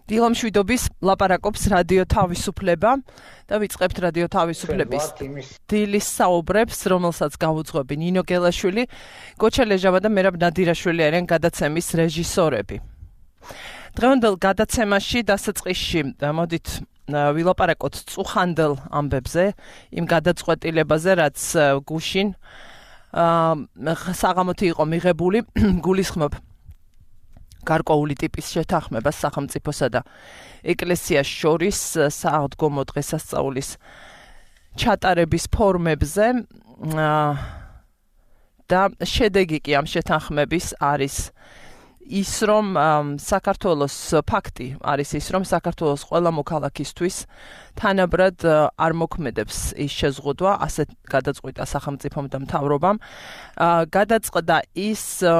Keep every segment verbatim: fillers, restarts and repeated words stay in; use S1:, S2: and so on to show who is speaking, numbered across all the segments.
S1: დილამშვიდობის ლაპარაკობს რადიო თავისუფლება და ვიწყებთ რადიო თავისუფლების დილის საუბრებს, რომელსაც გავუძღვები ნინო გელაშვილი, გოჩა ლეჟავა და მერაბ ნადირაშვილი არიან გადაცემის რეჟისორები. დღევანდელ გადაცემაში დასაწყისში მოდით ვილაპარაკოთ წუხანდელ ამბებზე, იმ გადაწყვეტილებაზე, რაც გუშინ საღამოთი იყო მიღებული, გულისხმობ გარკვეული ტიპის შეთანხმებას სახელმწიფოსა და ეკლესიას შორის სააღდგომო დღესასწაულის ჩატარების ფორმებზე და შედეგი კი ამ შეთანხმების არის ის, რომ საქართველოს ფაქტი არის ის, რომ საქართველოს ყველა მოქალაქისთვის თანაბრად არ მოქმედებს ის შეზღუდვა, ასე გადაწყვიტა სახელმწიფომ და მთავრობამ. გადაწყდა ის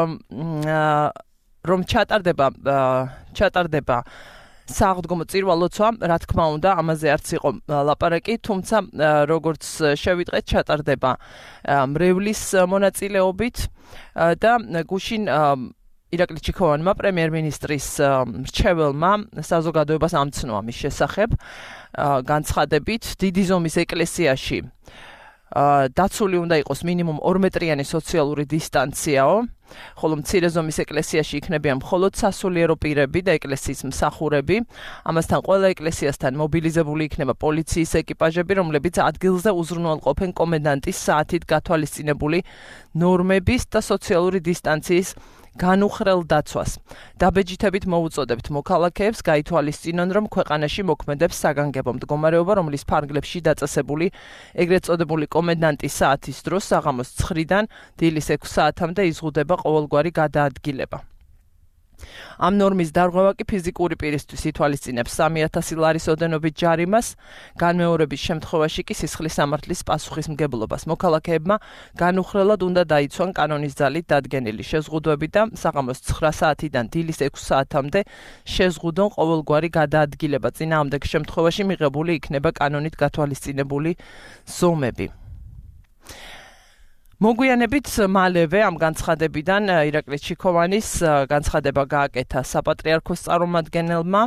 S1: რომ ჩატარდება ჩატარდება სააღდგომო წირვა-ლოცვა, რა თქმა უნდა, ამაზე არც იყო ლაპარაკი, თუმცა როგორც შევიტყეთ, ჩატარდება მრევლის მონაწილეობით და გუშინ ირაკლი ჩიქოვანმა პრემიერ-მინისტრის მრჩეველმა საზოგადოებას ამცნოა მის შესახებ, განცხადებით, დიდი ზომის ეკლესიაში დაცული უნდა იყოს მინიმუმ ორმეტრიანი სოციალური დისტანციაო, ხოლო მცირე ზომის ეკლესიაში იქნებიან მხოლოდ სასულიერო პირები და ეკლესიის მსახურები. ამასთან ყველა ეკლესიასთან მობილიზებული იქნება პოლიციის ეკიპაჟები, რომლებიც ადგილზე უზრუნველყოფენ კომენდანტის საათით გათვალისწინებული ნორმების და სოციალური დისტანციის განუხრელ დაცვას. დაბეჯითებით მოუწოდებთ მოქალაქეებს გაითვალისწინონ, რომ ქვეყანაში მოქმედებს საგანგებო მდგომარეობა, რომლის ფარგლებში დაწესებული ეგრეთ წოდებული კომენდანტის საათის დროს საღამოს ცხრიდან დილის ექვს საათამდე იზღუდება ყოველგვარი გადაადგილება. ამ ნორმის დარღვევა კი ფიზიკური პირისთვის ითვალისწინებს სამი ათასი ლარის ოდენობით ჯარიმას, განმეორების შემთხვევაში კი სისხლის სამართლის პასუხისმგებლობას. მოქალაქეებმა განუხრელად უნდა დაიცვან კანონის ძალით დადგენილი შეზღუდვები და საღამოს ცხრა საათიდან დილის ექვს საათამდე შეზღუდონ ყოველგვარი გადაადგილება. წინააღმდეგ შემთხვევაში მიღებული იქნება კანონით გათვალისწინებული ზომები. მოგვიანებით მალევე ამ განცხადებიდან ირაკლი ჩიქოვანის განცხადება გააკეთა საპატრიარქოს წარმომადგენელმა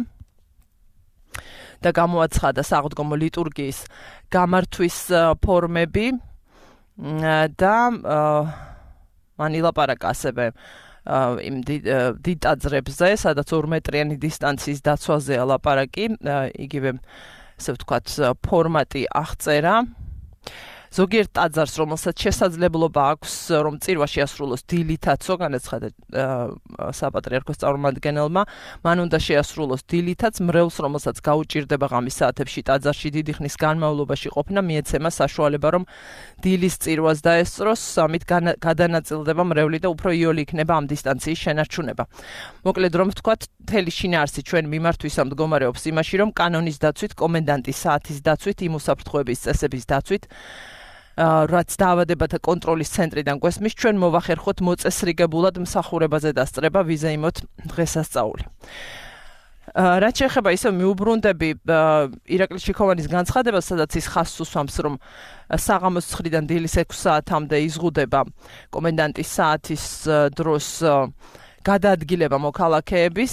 S1: და გამოაცხადა სააღდგომო ლიტურგიის გამართვის ფორმები და მან ილაპარაკა ასევე იმ დიდ ტაძრებზე, სადაც ორმეტრიანი დისტანციის დაცვაზეა ლაპარაკი, იგივე ასე ვთქვათ ფორმატი აღწერა. ზოგიერთ ტაძარს, რომელსაც შესაძლებლობა აქვს, რომ წირვა შეასრულოს დილითაცო, განაცხადა საპატრიარქოს წარმომადგენელმა, მან უნდა შეასრულოს დილითაც, მრევლს, რომელსაც გაუჭირდება ღამის საათებში ტაძარში დიდი ხნის განმავლობაში ყოფნა, მიეცემა საშუალება, რომ დილის წირვას დაესწროს, ამით გადანაწილდება მრევლი და უფრო იოლი იქნება ამ დისტანციის შენარჩუნება. მოკლედ რომ ვთქვათ, მთელი შინაარსი ჩვენ მიმართვისა მდგომარეობს იმაში, რომ კანონის დაცვით, კომენდანტის საათის დაცვით, იმ უსაფრთხოების წესების დაცვით, რაც დაავადებათა კონტროლის ცენტრიდან გვესმის, ჩვენ მოვახერხოთ მოწესრიგებულად მსახურებაზე დასწრება ვიზეიმოთ დღესასწაული. რაც შეეხება ისევ მიუბრუნდები ირაკლი ჩიქოვანის განცხადებას, სადაც ის ხაზს უსვამს, რომ საღამოს ცხრიდან დილის ექვს საათამდე იზღუდება კომენდანტის საათის დროს გადაადგილება მოქალაქეების,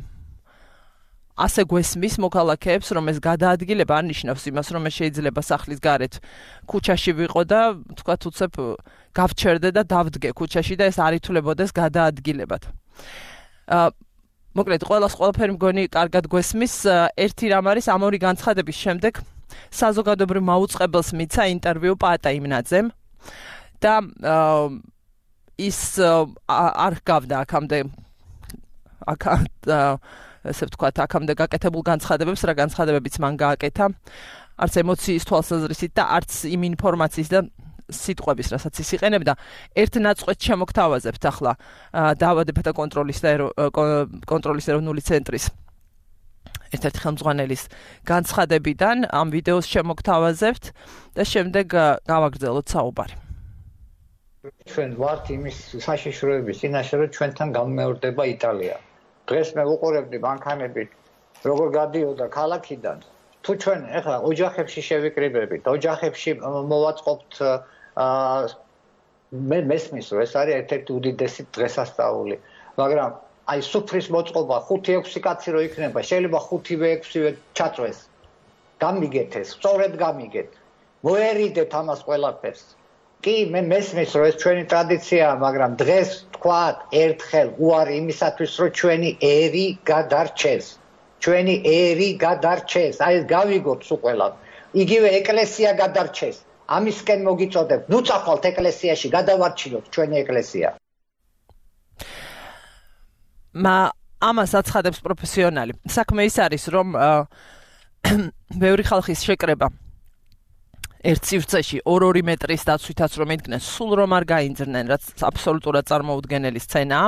S1: ასე გვესმის მოქალაქეებს, რომ ეს გადაადგილება არ ნიშნავს იმას, რომ შეიძლება სახლის გარეთ ქუჩაში ვიყო და თქვათ უცებ გავჩერდე და დავდგე ქუჩაში და ეს არ ითვლებოდეს გადაადგილებად. მოკლედ, ყველას ყველაფერი მგონი კარგად გვესმის. ერთი რამ არის, ამ ორი განცხადების შემდეგ საზოგადოებრივ მაუწყებელს მიცა ინტერვიუ პაატა იმნაძემ და ის არ ჰგავდა აქამდე აქ ესე ვთქვათ, აქამდე გაკეთებულ განცხადებებს, რა განცხადებებიც მან გააკეთა, არც ემოციის თვალსაზრისით და არც იმ ინფორმაციის და სიტყვების, რასაც ის იყენებდა, ერთ ნაწყვეტს შემოგთავაზებთ ახლა დაავადებათა კონტროლის კონტროლის ეროვნული ცენტრის ერთ-ერთი ხელმძღვანელის განცხადებიდან ამ ვიდეოს შემოგთავაზებთ და შემდეგ გავაგრძელოთ საუბარი.
S2: ჩვენ ვართ იმის საშიშროების წინაშე, რომ ჩვენთან გამეორდება იტალია. დღეს მე ვუყურებდი მანქანებით, როგორ გადიოდა ქალაქიდან. თუ ჩვენ ეხლა ოჯახებში შევიკრიბებით, ოჯახებში მოვაწყობთ მე მესმის, რომ ეს არის ერთ-ერთი უდიდესი დღესასწაული, მაგრამ აი სუფრის მოწყობა ხუთი ექვსი კაცი რო იქნება, შეიძლება ხუთივე ექვსივე ჩაწვეს. გამიგეთ ეს, სწორედ გამიგეთ. მოერიდეთ ამას ყველაფერს. კი, მე მესმის რომ ეს ჩვენი ტრადიციაა, მაგრამ დღეს თქვათ ერთხელ უარი იმისათვის რომ ჩვენი ერი გადარჩეს. ჩვენი ერი გადარჩეს. აი ეს გავიგოთ სულ ყველა. იგივე ეკლესია გადარჩეს. ამისკენ მოგიწოდებთ. ნუ წახვალთ ეკლესიაში, გადავარჩინოთ ჩვენი ეკლესია.
S1: მა ამას აცხადებს პროფესიონალი. საქმე ის არის, რომ ბევრი ხალხის შეკრება ერთ სივრცეში ორ-ორი მეტრის დაცვითაც რომ იდგნენ, სულ რომ არ გაინძრნენ, რაც აბსოლუტურად წარმოუდგენელი სცენაა.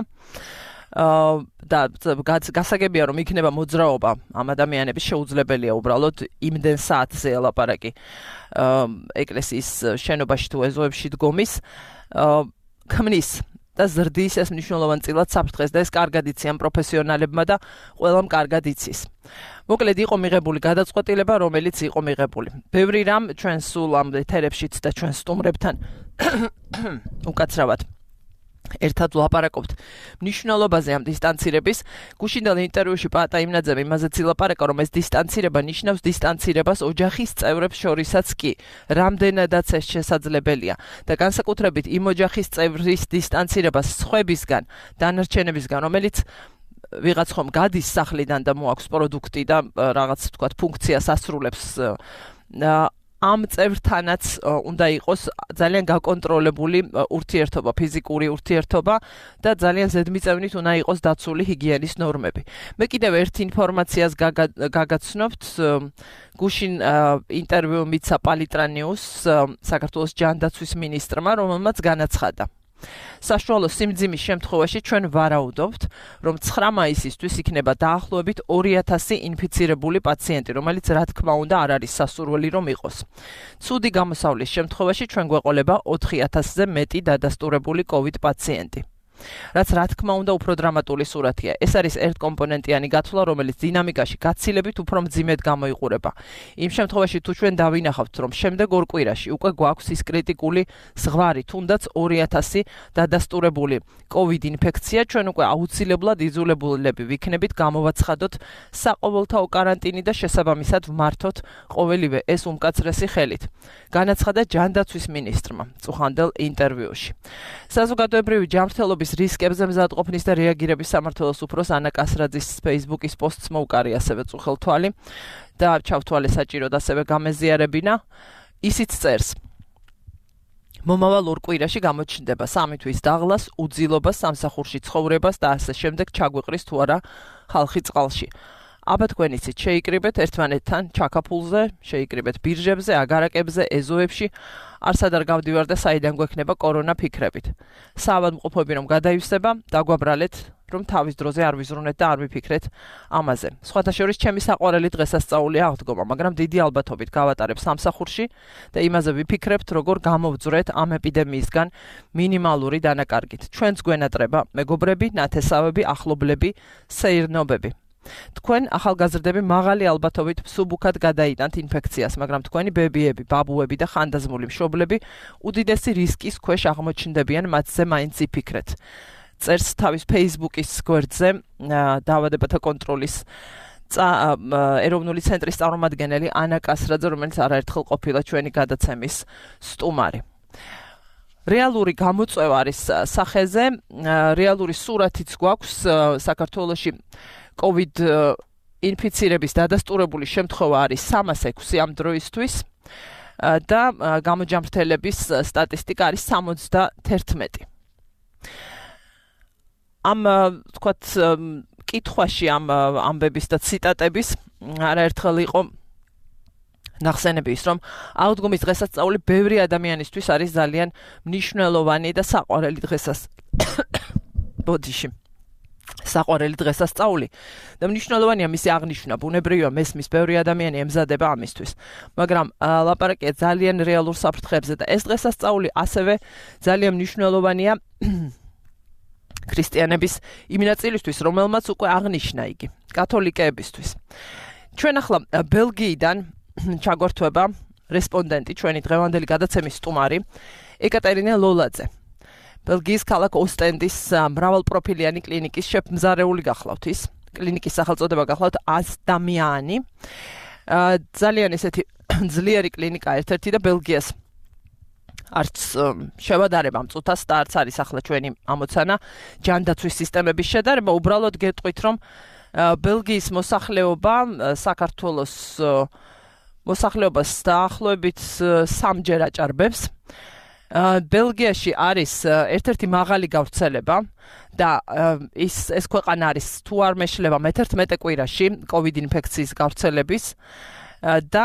S1: და გასაგებია რომ იქნება მოძრაობა ამ ადამიანების შეუძლებელია უბრალოდ იმდენ საათზე ელაპარაკი ეკლესიის შენობაში თუ ეზოებში დგომის ქმნის და ზრდის ეს მნიშვნელოვანწილად საფრთხეს და ეს კარგად იციან პროფესიონალებმა და ყველამ კარგად იცის. მოკლედ იყო მიღებული გადაწყვეტილება, რომელიც იყო მიღებული. ბევრი რამ ჩვენ სულ ამ ეთერებშიც და ჩვენ სტუმრებთან უკაცრავად ერთად ვლაპარაკობთ მნიშვნელობაზე ამ დისტანცირების. გუშინდელ ინტერვიუში პაატა იმნაძემ იმაზეც ილაპარაკა, რომ ეს დისტანცირება ნიშნავს დისტანცირებას ოჯახის წევრებს შორისაც კი, რამდენადაც ეს შესაძლებელია და განსაკუთრებით იმ ოჯახის წევრის დისტანცირებას სხვებისგან, დანარჩენებისგან, რომელიც ვიღაც ხომ გადის სახლიდან და მოაქვს პროდუქტი და რაღაც თქვათ ფუნქციას ასრულებს, ამ წევრთანაც უნდა იყოს ძალიან გაკონტროლებული ურთიერთობა, ფიზიკური ურთიერთობა და ძალიან ზედმიწევნით უნდა იყოს დაცული ჰიგიენის ნორმები. მე კიდევ ერთ ინფორმაციას გაგაცნობთ, გუშინ ინტერვიუ მიცა პალიტრანიუს საქართველოს ჯანდაცვის მინისტრმა, რომელმაც განაცხადა. საშუალო სიმძიმის შემთხვევაში ჩვენ ვარაუდობთ, რომ ცხრა მაისისთვის იქნება დაახლოებით ორი ათასი ინფიცირებული პაციენტი, რომელიც რა თქმა უნდა არ არის სასურველი რომ იყოს. ცუდი გამოსავლის შემთხვევაში ჩვენ გვეყოლება ოთხი ათასზე მეტი დადასტურებული კოვიდ პაციენტი. რაც რა თქმა უნდა უფრო დრამატული სურათია. ეს არის ერთკომპონენტიანი გათვლა, რომელიც დინამიკაში გაცილებით უფრო მძიმედ გამოიყურება. იმ შემთხვევაში თუ ჩვენ დავინახავთ, რომ შემდეგ ორ კვირაში უკვე გვაქვს ის კრიტიკული ზღვარი, თუნდაც ორი ათასი დადასტურებული კოვიდ ინფექცია, ჩვენ უკვე აუცილებლად იძულებულები ვიქნებით გამოვაცხადოთ საყოველთაო კარანტინი და შესაბამისად ვმართოთ ყოველივე ეს უმკაცრესი ხელით. განაცხადა ჯანდაცვის მინისტრმა წუხანდელ ინტერვიუში. საზოგადოებრივი ჯანმრთელობის რისკებზე მზადყოფნის და რეაგირების სამმართველოს უფროს ანა კასრაძის Facebook-ის პოსტს მოუკარი ასევე წუხელთვალი და ჩავთვალე საჭიროდ ასევე გამეზიარებინა. ისიც წერს: მომავალ ორ კვირაში გამოჩნდება სამი თვის დაღლას, უძილობას, სამსახურში ცხოვრებას და ასე შემდეგ ჩაგვიყრის თუ არა ხალხი წყალში. აბა თქვენ იცით, შეიკრიბეთ ერთმანეთთან ჩაკაფულზე, შეიკრიბეთ ბირჟებზე, აგარაკებზე, ეზოებში, არსად არ გავდივარ და საიდან გვექნება კორონა ფიქრებით. საავადმყოფოები რომ გადაივსება, დაგვაბრალეთ, რომ თავის დროზე არ ვიზრუნეთ და არ ვიფიქრეთ ამაზე. სხვათა შორის ჩემი საყვარელი დღესასწაული აღდგომა, მაგრამ დიდი ალბათობით გავატარებ სამსახურში და იმაზე ვიფიქრებთ, როგორ გამოვძვრეთ ამ ეპიდემიისგან მინიმალური დანაკარგით. ჩვენც გვენატრება მეგობრები, ნათესავები, ახლობლები, სეირნობები. თქვენ ახალგაზრდები მაღალი ალბათობით მსუბუქად გადაიტანთ ინფექციას, მაგრამ თქვენი ბებიები, ბაბუები და ხანდაზმული მშობლები უდიდესი რისკის ქვეშ აღმოჩნდებიან, მათზე მაინც იფიქრეთ. წერს თავის Facebook-ის გვერდზე დაავადებათა კონტროლის ეროვნული ცენტრის წარმომადგენელი ანა კასრაძე, რომელიც არაერთხელ ყოფილა ჩვენი გადაცემის სტუმარი. რეალური გამოწვევა არის სახეზე, რეალური სურათიც გვაქვს საქართველოში. კოვიდ ინფიცირების დადასტურებული შემთხვევა არის სამას ექვსი ამ დროისთვის და გამოჯამრთელების სტატისტიკა არის სამოცდაათი. ამ თქვათ კითხვაში ამ ამბების და ციტატების არაერთხელ იყო ნახსენები ის, რომ აღდგომის დღესასწაული ბევრი ადამიანისთვის არის ძალიან მნიშვნელოვანი და საყვარელი დღესასწაული. ბოდიში საყვარელი დღესასწაული და მნიშვნელოვანია მისი აღნიშვნა, ბუნებრივია მესმის ბევრი ადამიანი ემზადება ამისთვის, მაგრამ ლაპარაკია ძალიან რეალურ საფრთხეებზე და ეს დღესასწაული ასევე ძალიან მნიშვნელოვანია ქრისტიანების იმ ნაწილისთვის, რომელმაც უკვე აღნიშნა იგი, კათოლიკეებისთვის. ჩვენ ახლა ბელგიიდან ჩაგვერთვება რესპონდენტი, ჩვენი დღევანდელი გადაცემის სტუმარი ეკატერინა ლოლაძე. ბელგიის ქალაქ ოსტენდის მრავალპროფილიანი კლინიკის შეფმზარეული გახლავთ ის. კლინიკის სახელწოდება გახლავთ აზდამიანი. ძალიან ესეთი ძლიერი კლინიკა ერთ-ერთი და ბელგიას არც შევადარება მწუთას და არც არის ახლა ჩვენი ამოცანა ჯანდაცვის სისტემების შედარება, უბრალოდ გეტყვით, რომ ბელგიის მოსახლეობა საქართველოს მოსახლეობას დაახლოებით სამჯერ აჭარბებს. ბელგიაში არის ერთ-ერთი მაღალი გავრცელება და ის ეს ქვეყანა არის თუ არ მეშლება მეთერთმეტე კვირაში COVID ინფექციის გავრცელების და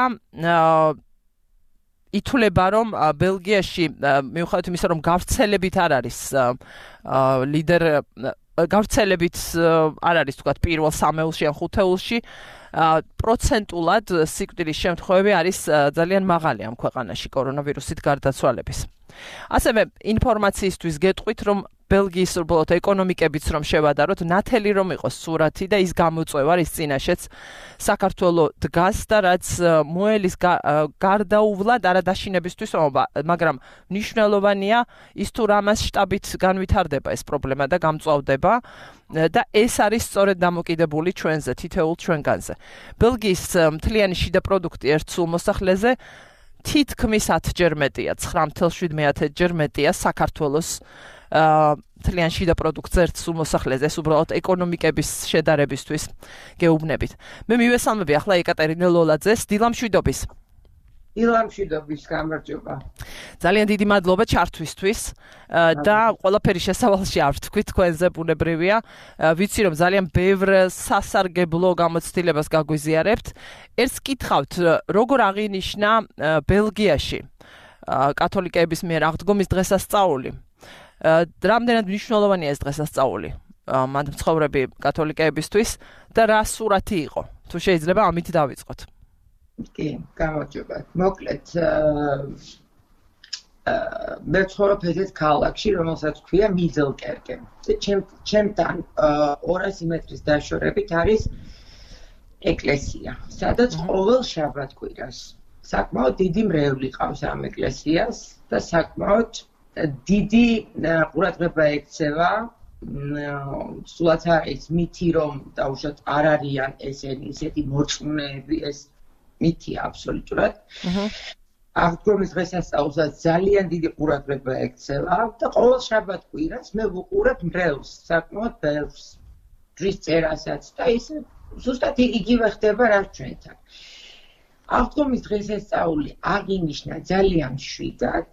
S1: ითვლება, რომ ბელგიაში მიუხედავად იმისა, რომ გავრცელებით არ არის ლიდერ გავრცელებით არ არის თქვათ პირველ სამეულში ან ხუთეულში, პროცენტულად სიკვდილის შემთხვევები არის ძალიან მაღალი ამ ქვეყანაში კორონავირუსით გარდაცვალების. ასევე ინფორმაციისთვის გეტყვით, რომ ბელგიის უბრალოდ ეკონომიკებიც რომ შევადაროთ, ნათელი რომ იყოს სურათი და ის გამოწვევა რის წინაშეც საქართველოს დგას და რაც მოელის გარდაუვლად არადაშინებისთვის, მაგრამ მნიშვნელოვანია ის თუ რა მასშტაბით განვითარდება ეს პრობლემა და გამწვავდება და ეს არის სწორედ დამოკიდებული ჩვენზე, თითოეულ ჩვენგანზე. ბელგიის მთლიანი შიდა პროდუქტი ერთ სულ მოსახლეზე თითქმის ათჯერ მეტია, ცხრა ათას შვიდმეათე ჯერ მეტია საქართველოს მთლიან შიდა პროდუქტზე ერთ სულ მოსახლეზე, ეს უბრალოდ ეკონომიკების შედარებისთვის გეუბნებით. მე მივესალმები ახლა ეკატერინე ლოლაძეს, დილამშვიდობის.
S3: დილამშვიდობის, გამარჯობა.
S1: ძალიან დიდი მადლობა ჩართვისთვის და ყველაფერი შესავალში არ ვთქვით, თქვენზე ბუნებრივია. ვიცი, რომ ძალიან ბევრ სასარგებლო გამოცდილებას გაგვიზიარებთ. ერთს კითხავთ, როგორ აღინიშნა ბელგიაში კათოლიკეების მიერ აღდგომის დღესასწაული? რამდენად მნიშვნელოვანია ეს დღესასწაული მან მცხოვრები კათოლიკეებისთვის და რა სურათი იყო? თუ შეიძლება ამით დავიწყოთ.
S3: კი, გამარჯობა. მოკლედ, მე ვცხოვრობ ერთ ქალაქში, რომელსაც ქვია მიზელკერკე. ჩემთან ორასი მეტრის დაშორებით არის ეკლესია, სადაც ყოველ შაბათ-კვირას საკმაოდ დიდი მრევლი ყავს ამ ეკლესიას და საკმაოდ დიდი ყურადღება ექცევა, სულაც არის მითი, რომ დაუშვათ არ არიან ესენი ისეთი მორწმუნეები, ეს მითია აბსოლუტურად. აღდგომის დღესასწაულსაც ძალიან დიდი ყურადღება ექცევა და ყოველ შაბათ-კვირას მე ვუყურებ მრევლს, საკმაოდ ბევრს, ჯვრის წერასაც და ისე ზუსტად იგივე ხდება რაც ჩვენთან. აღდგომის დღესასწაული აღინიშნა ძალიან მშვიდად.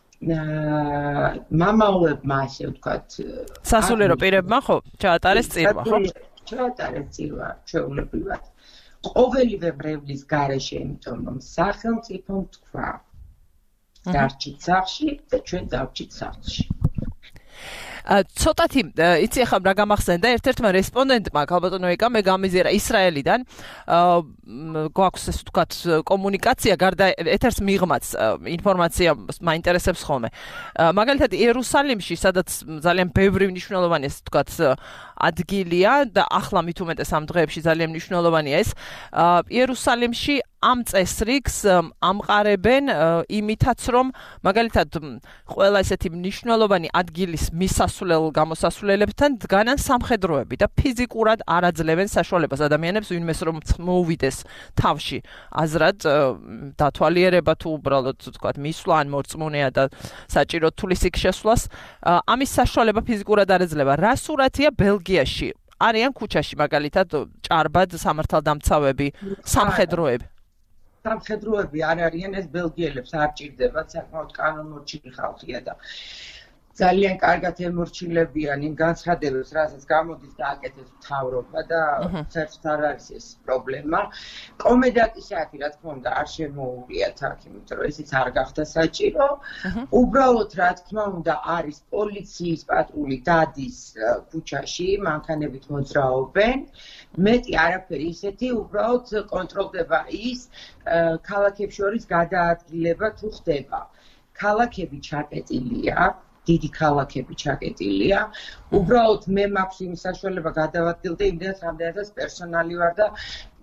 S3: მამაოებმა ასე ვთქვათ,
S1: სასულიერო პირებმა ხო ჩაატარეს წირვა, ხო?
S3: ჩაატარეს წირვა ჩვეულებრივად. ყოველივე მრევლის გარეშე, იმიტომ რომ სახელმწიფომ თქვა, დარჩით სახლში და ჩვენ დავჭით სახლში.
S1: ცოტათი იცი ახლა რა გამახსენდა ერთ-ერთმა რესპონდენტმა ქალბატონო ეკა მე გამიზიარა ისრაელიდან გვაქვს ეს ვთქვათ კომუნიკაცია გარდა ეთერს მიღმაც ინფორმაცია მაინტერესებს ხოლმე მაგალითად იერუსალიმში სადაც ძალიან ბევრი მნიშვნელოვანი ეს ვთქვათ ადგილია და ახლა მით უმეტეს ამ დღეებში ძალიან მნიშვნელოვანია ეს იერუსალიმში ამ წესრიგს ამყარებენ იმითაც რომ მაგალითად ყველა ესეთი მნიშვნელოვანი ადგილის მისასვლელ გამოსასვლელებთან დგანან სამხედროები და ფიზიკურად არ აძლევენ საშუალებას ადამიანებს ვინმეს რომ მოუვიდეს თავში აზრად დათვალიერება თუ უბრალოდ ვთქვათ მისვლა ან მორწმუნეა და საჭირო თulisik შესვლას ამის საშუალება ფიზიკურად არ ეძლევა რა სურათია ბელგიაში არიან ქუჩაში მაგალითად ჭარბად სამართალდამცავები სამხედროები
S3: სამხედროები არ არიან ეს ბელგიელებს არ ჭირდებათ საკმაოდ კანონმორჩილი ხალხია და ძალიან კარგად ემორჩილებიან იმ განცხადებებს, რასაც გამოდის და აკეთებს მთავრობა და საერთოდ არ არის ეს პრობლემა. კომენდანტის საათი, რა თქმა უნდა, არ შემოუვლიათ აქ, იმიტომ რომ ესეც არ გახდა საჭირო. უბრალოდ, რა თქმა უნდა, არის პოლიციის პატრული დადის ქუჩაში, მანქანებით მოძრაობენ. მეტი არაფერი ისეთი, უბრალოდ კონტროლდება ის, ქალაქებს შორის გადაადგილება თუ ხდება. ქალაქები ჩაკეტილია. დიდი ქალაქები ჩაკეტილია. უბრალოდ მე მაქვს იმ საშუალება გადავადგილდე იმდენად რამდენადაც პერსონალი ვარ და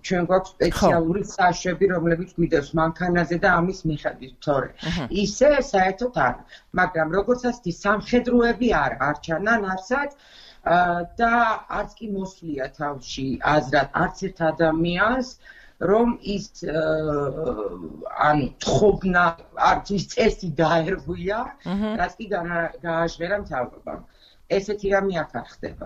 S3: ჩვენ გვაქვს სპეციალური საშუალები, რომლებიც გვიდევს მანქანაზე და ამის მიხედვით, თორე ისე საერთოდ არ. მაგრამ როგორც ასეთი სამხედროები არ არჩანან არსად და არც კი მოსვლია თავში აზრად არც ერთ ადამიანს, რომ ის ანუ თხოვნა არც ის წესი დაერღვია, რაც კი გააჟღერა მთავრობამ. ესეთი რამე აქ არ ხდება.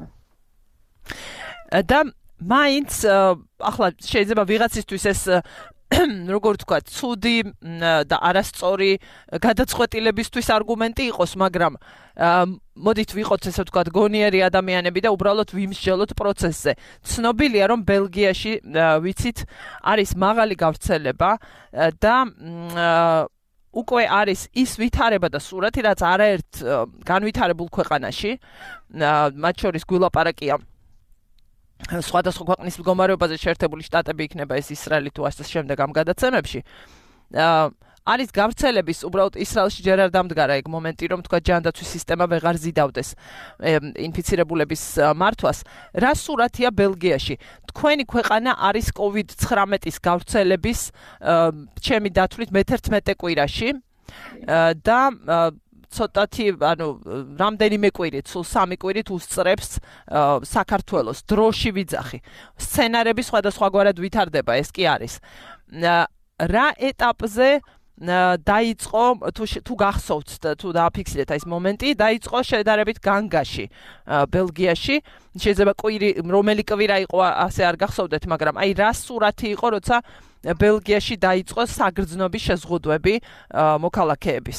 S1: და მაინც ახლა შეიძლება ვიღაცისთვის ეს როგორ თქვა, ცუდი და არასწორი გადაწყვეტილებისთვის არგუმენტი იყოს, მაგრამ მოდით ვიყოთ ესე ვთქვათ გონიერი ადამიანები და უბრალოდ ვიმსჯელოთ პროცესზე. ცნობილია, რომ ბელგიაში ვიცით არის მაღალი გავრცელება და უკვე არის ის ვითარება და სურათი, რაც არაერთ განვითარებულ ქვეყანაში, მათ შორის გულაპარაკია სხვადასხვა ქვეყნის მდგომარეობაზე შეერთებული შტატები იქნება ეს ისრაელი თუ ასე შემდეგ ამ გადაცემებში. არის გავრცელების უბრალოდ ისრაელში ჯერ არ დამდგარა ეგ მომენტი, რომ თქვა ჯანდაცვის სისტემა ვეღარ ზიდავდეს ინფიცირებულების მართვას. რა სურათია ბელგიაში? თქვენი ქვეყანა არის კოვიდ ცხრამეტის გავრცელების ჩემი დათვლით მეთერთმეტე კვირაში და ცოტათი, ანუ რამდენიმე კვირით, სულ სამი კვირით უსწრებს საქართველოს დროში ვიძახი. სცენარები სხვადასხვაგვარად ვითარდება, ეს კი არის. რა ეტაპზე დაიწყო თუ გახსოვთ თუ დააფიქსირეთ ეს მომენტი, დაიწყო შედარებით განგაში ბელგიაში. შეიძლება კვირი რომელი კვირა იყო ასე არ გახსოვდეთ, მაგრამ აი რა სურათი იყო, როცა ბელგიაში დაიწყო საგრძნობი შეზღუდვები მოქალაქეების.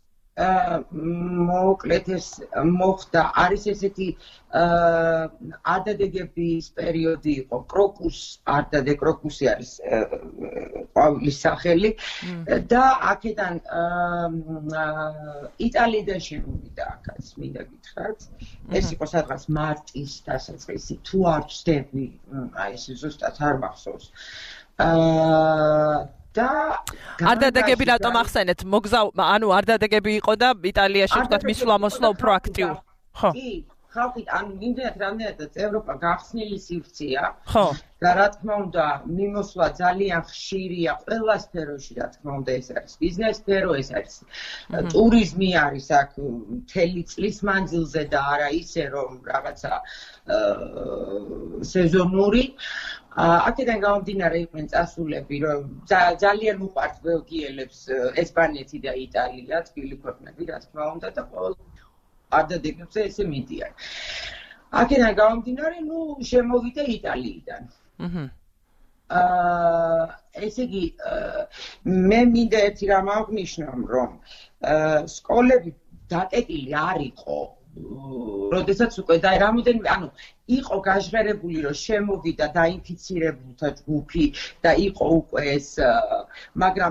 S3: მოკლედ ეს მოხდა, არის ესეთი არდადეგების პერიოდი იყო, კროკუს არდადე, კროკუსი არის ყვავილის სახელი და აქედან იტალიიდან შემოვიდა აქაც, მინდა გითხრათ. ეს იყო სადღაც მარტის დასაწყისი, თუ არ ვცდები, აი ეს ზუსტად არ მახსოვს. და
S1: არდადეგები რატომ ახსენეთ? მოგზავ, ანუ არდადეგები იყო და იტალიაში ვთქვათ მისვლა მოსვლა უფრო აქტიურ.
S3: ხო. კი, ხალხი, ანუ იმდენად რამდენადაც ევროპა გახსნილი სივრცეა.
S1: ხო.
S3: და რა თქმა უნდა, მიმოსვლა ძალიან ხშირია ყველა სფეროში, რა თქმა უნდა, ეს არის ბიზნეს სფერო, ეს არის ტურიზმი არის აქ მთელი წლის მანძილზე და არა ისე რომ რაღაცა სეზონური. აქედან გამომდინარე იყვნენ წასულები, რომ ძალიან უყვართ ბელგიელებს ესპანეთი და იტალია, თბილი ქვეყნები, რა თქმა უნდა და ყოველ არდადეგებზე ესე მიდიან. აქედან გამომდინარე, ნუ შემოვიდა იტალიიდან.
S1: აჰა.
S3: აა ესე იგი მე მინდა ერთი რამ აღნიშნო, რომ სკოლები დაკეტილი არ იყო. როდესაც უკვე და რამოდენიმე, ანუ იყო გაჟღერებული, რომ შემოვიდა დაინფიცირებულთა ჯგუფი და იყო უკვე ეს, მაგრამ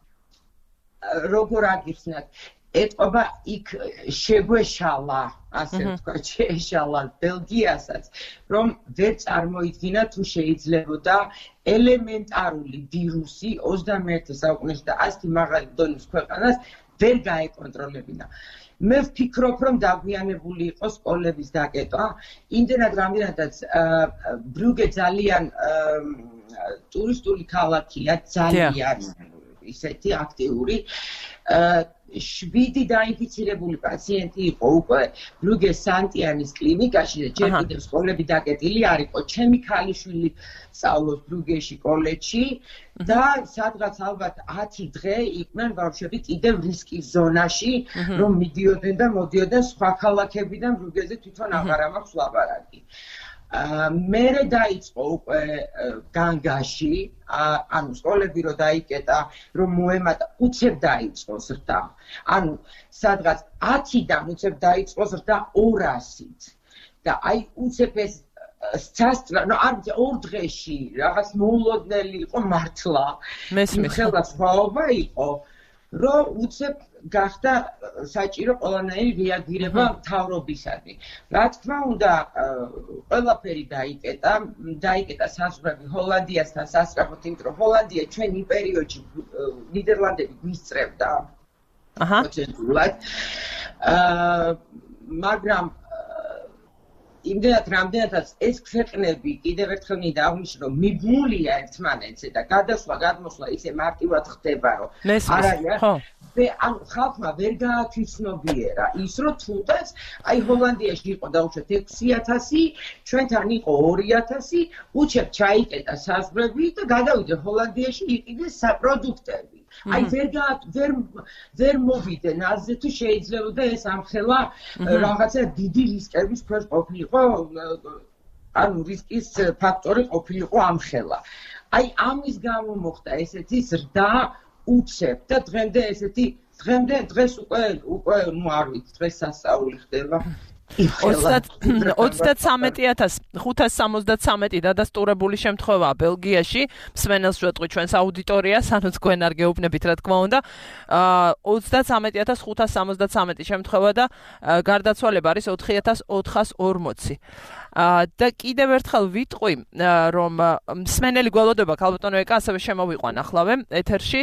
S3: როგორ აგიხსნათ, ეტყობა იქ შეგვეშალა, ასე ვთქვათ, შეეშალა ბელგიასაც, რომ ვერ წარმოიდგინა თუ შეიძლებოდა ელემენტარული ვირუსი ოცდამეერთე საუკუნეში და ასეთი მაღალი დონის ქვეყანას ვერ გაეკონტროლებინა. მე ვფიქრობ, რომ დაგვიანებული იყო სკოლების დაკეტვა, იმდენად რამდენადაც ბრუგე ძალიან ტურისტული ქალაქია, ძალიან ისეთი აქტიური. შვიდი დაინფიცირებული პაციენტი იყო უკვე ბრუგეს სანტიანის კლინიკაში და ჯერ კიდევ სკოლები დაკეტილი არ იყო. ჩემი ქალიშვილი სწავლობს ბრუგეში კოლეჯში და სადღაც ალბათ ათი დღე იყვნენ ბავშვები კიდევ რისკის ზონაში, რომ მიდიოდნენ და მოდიოდნენ სხვა ქალაქებიდან ბრუგეზე თვითონ აღარ მაქვს ლაბარაკი. მერე დაიწყო უკვე განგაში, ანუ სკოლები რო დაიკეტა, რომ მოემატა, უცებ დაიწყო ზრდა. ანუ სადღაც ათიდან უცებ დაიწყო ზრდა ორასით. და აი უცებ ეს სასწრა, ნუ არ ვიცი, ორ დღეში რაღაც მოულოდნელი იყო მართლა.
S1: მესმის.
S3: ხელა სხვაობა იყო, რომ უცებ გახდა საჭირო ყველანაირი რეაგირება მთავრობისადმი. რა თქმა უნდა, ყველაფერი დაიკეტა, დაიკეტა საზღვრები ჰოლანდიასთან სასწრაფოდ, იმიტომ რომ ჰოლანდია ჩვენ იმ პერიოდში ნიდერლანდები გვისწრებდა. აჰა. მაგრამ იმდენად რამდენადაც ეს ქვეყნები კიდევ ერთხელ მინდა აღვნიშნო, რომ მიბმულია ერთმანეთზე და გადასვლა გადმოსვლა ისე მარტივად ხდება, რომ არ არის და ან ხალხმა ვერ გაათვისნობიერა ის, რომ თუნდაც აი ჰოლანდიაში იყო დაუშვათ ექვსი ათასი, ჩვენთან იყო ორი ათასი, უჩებ ჩაიკეტა საზღვრები და გადავიდა ჰოლანდიაში იყიდეს საპროდუქტები. აი ვერ ვერ ვერ მოვიდნენ აზე თუ შეიძლებოდა ეს ამხელა რაღაცა დიდი რისკების ქვეშ ყოფილიყო, ანუ რისკის ფაქტორი ყოფილიყო ამხელა. აი ამის გამო მოხდა ესეთი ზრდა უცებ და დღემდე ესეთი დღემდე დღეს უკვე უკვე ნუ არ ვიცი დღეს სასწაული ხდება
S1: ოცდათრამეტი ათას ხუთას სამოცდათრამეტი დადასტურებული შემთხვევაა ბელგიაში. მსმენელს ვეტყვი ჩვენს აუდიტორიას, ანუ თქვენ არ გეუბნებით რა თქმა უნდა. ოცდათრამეტი ათას ხუთას სამოცდათრამეტი შემთხვევა და გარდაცვალება არის ოთხი ათას ოთხას ორმოცი. და კიდევ ერთხელ ვიტყვი, რომ მსმენელი გველოდება ქალბატონო ეკა ასევე შემოვიყვან ახლავე ეთერში.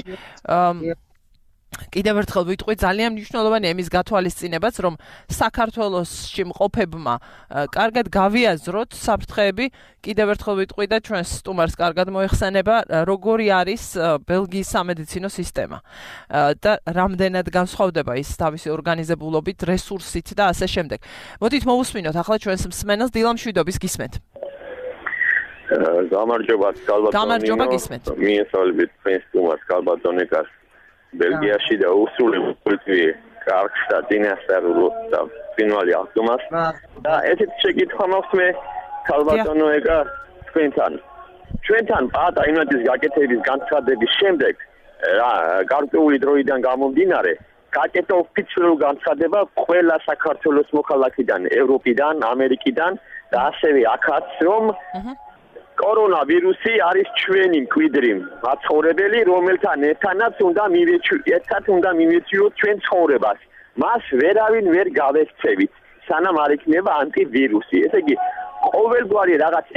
S1: კიდევ ერთხელ ვიტყვი, ძალიან მნიშვნელოვანია იმის გათვალისწინებაც, რომ საქართველოსში მყოფებმა კარგად გავიაზროთ საფრთხეები. კიდევ ერთხელ ვიტყვი და ჩვენს სტუმარს კარგად მოეხსენება, როგორი არის ბელგიის სამედიცინო სისტემა და რამდენად განსხვავდება ის თავისი ორგანიზებულობით, რესურსით და ასე შემდეგ. მოდით მოვუსმინოთ ახლა ჩვენს მსმენელს დილა მშვიდობის გისმენთ.
S4: გამარჯობა, ქალბატონო.
S1: გამარჯობა, გისმენთ.
S4: მიესალმებით თქვენს სტუმარს ქალბატონ ეკას. ბელგიაში და უსრულებელია კარგს და დინასტარულს და ფინალი აღდგომას და ესეთ შეკითხვა მაქვს მე ქალბატონო ეკა თქვენთან ჩვენთან პატა იმედის გაკეთების განცხადების შემდეგ გარკვეული დროიდან გამომდინარე გაკეთა ოფიციალური განცხადება ყველა საქართველოს მოქალაქიდან ევროპიდან ამერიკიდან და ასევე აქაც რომ კორონავირუსი არის ჩვენი მკვიდრი მაცხოვრებელი, რომელთან ერთადაც უნდა მივეცილოთ, უნდა მივეცილოთ ჩვენ ცხოვრებას. მას ვერავინ ვერ გავექცევით, სანამ არ იქნება ანტივირუსი. ესე იგი, ყოველგვარი რაღაც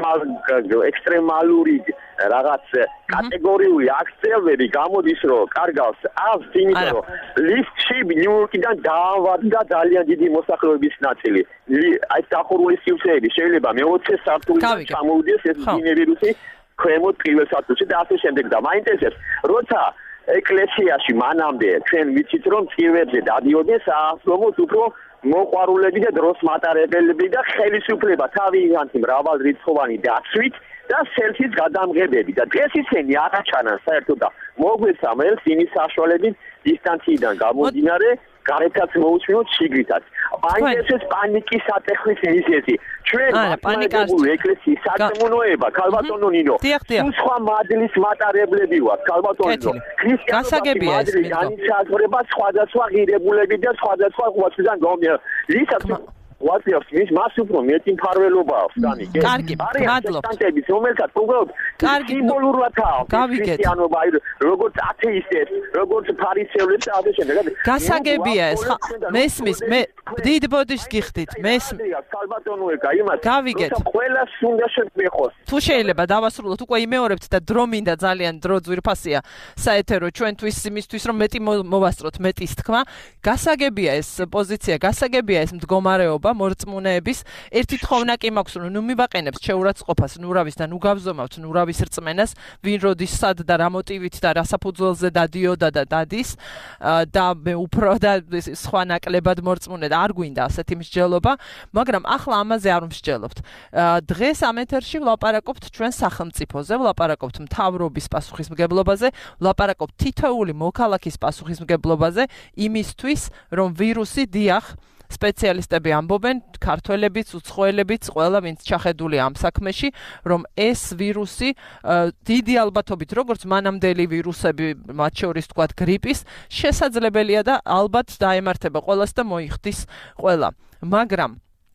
S4: ექსტრემალური რაღაც კატეგორიული აქციები გამოდის, რომ კარგავს აქვს, იმიტომ რომ ლიფტში ნიუ-იორკიდან დაავადდა ძალიან დიდი მოსახლეობის ნაწილი. აი დახურული სივრცეები შეიძლება მეოცე სართულიდან ჩამოვიდეს ეს ვირუსი ქვემოთ პირველ სართულში და ასე შემდეგ და მაინტერესებს, როცა ეკლესიაში მანამდე ჩვენ ვიცით რომ წირვებზე დადიოდნენ საათლომოთ უფრო მოყვარულები და დროს მატარებლები და ხელისუფლება თავიანთი მრავალრიცხოვანი დაცვით და სელფის გადამღებები და დღეს ისინი აღაჩანან საერთოდ და მოგვეცა მელს იმის საშუალებით დისტანციიდან გამომდინარე გარეთაც მოусმინოთ შიგრითაც. მაინტერესებს პანიკის ატეხვის მიზეზი. ჩვენ პანიკარული ეკლესიის საწმუნოება ქალბატონო ნინო. სხვა მადლის მატარებლები ვართ ქალბატონო.
S1: გასაგებია ეს
S4: განისაზღვრება სხვადასხვა ღირებულები და სხვადასხვა ღვაწლიდან გამომდინარე. ისაც ვაცებს მის მას უფრო მეტი მფარველობა აქვს დანი.
S1: კარგი, მადლობთ.
S4: სტანტების რომელსაც უბრალოდ სიმბოლურადაა ქრისტიანობა, როგორც ათეისტებს, როგორც ფარისევლებს და ასე შემდეგ.
S1: გასაგებია ეს. მესმის, მე დიდ ბოდიშს გიხდით. მეს
S4: ქალბატონო ეკა იმას.
S1: გავიგეთ.
S4: ყველას უნდა შეგვეხოს.
S1: თუ შეიძლება დავასრულოთ, უკვე იმეორებთ და დრო მინდა ძალიან დრო ძვირფასია საეთერო ჩვენთვის იმისთვის რომ მეტი მოვასწროთ მეტის თქმა. გასაგებია ეს პოზიცია, გასაგებია ეს მდგომარეობა მორწმუნეების. ერთი თხოვნა კი მაქვს რომ ნუ მივაყენებთ შეურაცხყოფას ნურავის და ნუ გავზომავთ ნურავის რწმენას, ვინ როდის სად და რა მოტივით და რა საფუძველზე დადიოდა და დადის და მე უფრო და სხვა ნაკლებად მორწმუნე და არ გვინდა ასეთი მსჯელობა, მაგრამ ახლა ამაზე არ მსჯელობთ. დღეს ამ ეთერში ვლაპარაკობთ ჩვენ სახელმწიფოზე, ვლაპარაკობთ მთავრობის პასუხისმგებლობაზე, ვლაპარაკობთ თითოეული მოქალაქის პასუხისმგებლობაზე იმისთვის, რომ ვირუსი დიახ სპეციალისტები ამბობენ, ქართველებიც, უცხოელებიც, ყველა ვინც ჩახედულია ამ საქმეში, რომ ეს ვირუსი დიდი ალბათობით, როგორც მანამდელი ვირუსები, მათ შორის თქვათ გრიპის, შესაძლებელია და ალბათ დაემართება ყველას და მოიხდის ყველა. მაგრამ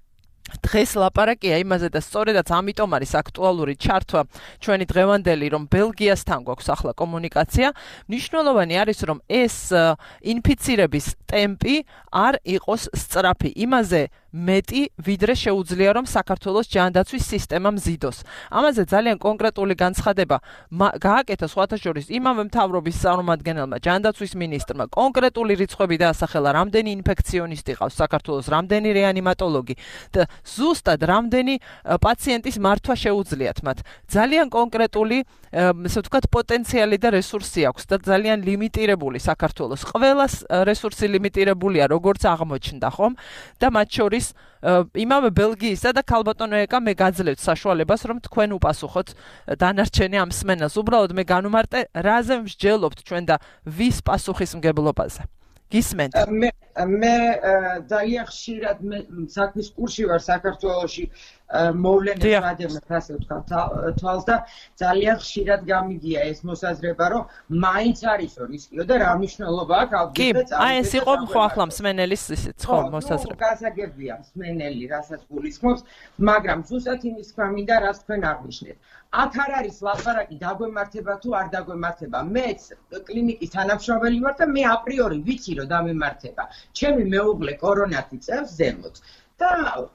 S1: დღეს ლაპარაკია იმაზე და სწორედაც ამიტომ არის აქტუალური ჩართვა ჩვენი დღევანდელი, რომ ბელგიასთან გვაქვს ახლა კომუნიკაცია. მნიშვნელოვანი არის, რომ ეს ინფიცირების ტემპი არ იყოს სწრაფი. იმაზე მეტი, ვიდრე შეუძლია რომ საქართველოს ჯანდაცვის სისტემა მზიდოს. ამაზე ძალიან კონკრეტული განცხადება გააკეთა სხვათა შორის იმავე მთავრობის წარმომადგენელმა ჯანდაცვის მინისტრმა კონკრეტული რიცხვები დაასახელა, რამდენი ინფექციონისტი ყავს საქართველოს, რამდენი რეანიმატოლოგი და ზუსტად რამდენი პაციენტის მართვა შეუძლიათ მათ. ძალიან კონკრეტული, ესე ვთქვათ, პოტენციალი და რესურსი აქვს და ძალიან ლიმიტირებული საქართველოს. ყველას რესურსი ლიმიტირებულია, როგორც აღმოჩნდა, ხომ? და მათ შორის იმავე ბელგიისა და ქალბატონო ეკა მე გაძლევთ საშუალებას, რომ თქვენ უპასუხოთ დანარჩენი ამ მსმენელს. უბრალოდ მე განუმარტე, რაზე მსჯელობთ ჩვენ და ვის პასუხისმგებლობაზე. გისმენთ?
S3: მე მე ძალიან ხშირად საქმის კურსში ვარ საქართველოში მოვლენებს ვადევნებ, ასე ვთქვათ, თვალს და ძალიან ხშირად გამიგია ეს მოსაზრება, რომ მაინც არისო რისკიო და რა მნიშვნელობა აქვს ალბათ.
S1: კი, აი ეს იყო ხო ახლა მსმენელის ისიც ხო მოსაზრება.
S3: გასაგებია მსმენელი, რასაც გულისხმობს, მაგრამ ზუსტად იმის თქვა მინდა, რაც თქვენ აღნიშნეთ. აქ არ არის ლაპარაკი დაგვემართება თუ არ დაგვემართება. მეც კლინიკის თანამშრომელი ვარ და მე აპრიორი ვიცი, რომ დამემართება. ჩემი მეუღლე კორონათი წევს ზემოთ. და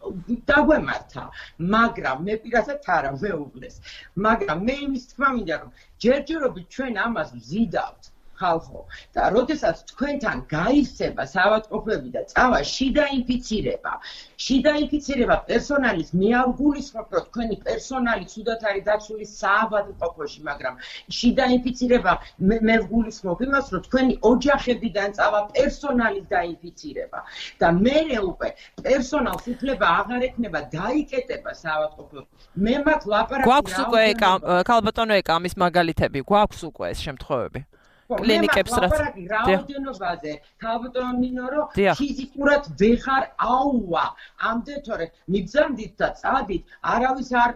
S3: დაგვემართა, მაგრამ მე პირადად არა მეუღლეს. მაგრამ მე იმის თქმა მინდა, რომ ჯერჯერობით ჩვენ ამას ვზიდავთ, ხალხო. და როდესაც თქვენთან გაიხსება საავადმყოფოები და წავა შიდა ინფიცირება, შიდა ინფიცირება პერსონალის, მე არ გულისხმობ, რომ თქვენი პერსონალი ცუდად არის დაცული საავადმყოფოში, მაგრამ შიდა ინფიცირება მე ვგულისხმობ იმას, რომ თქვენი ოჯახებიდან წავა პერსონალის დაინფიცირება და მერე უკვე პერსონალს უფლება აღარ ექნება დაიკეტება საავადმყოფოში. მე მათ ლაპარაკი
S1: გვაქვს უკვე ქალბატონო ეკა ამის მაგალითები, გვაქვს უკვე ეს შემთხვევები. კლინიკებს რაც
S3: რაოდენობაზე ქალბატონო მინო რომ ფიზიკურად ვეღარ აუვა ამდენ თორე მიბრძანდით და წადით არავის არ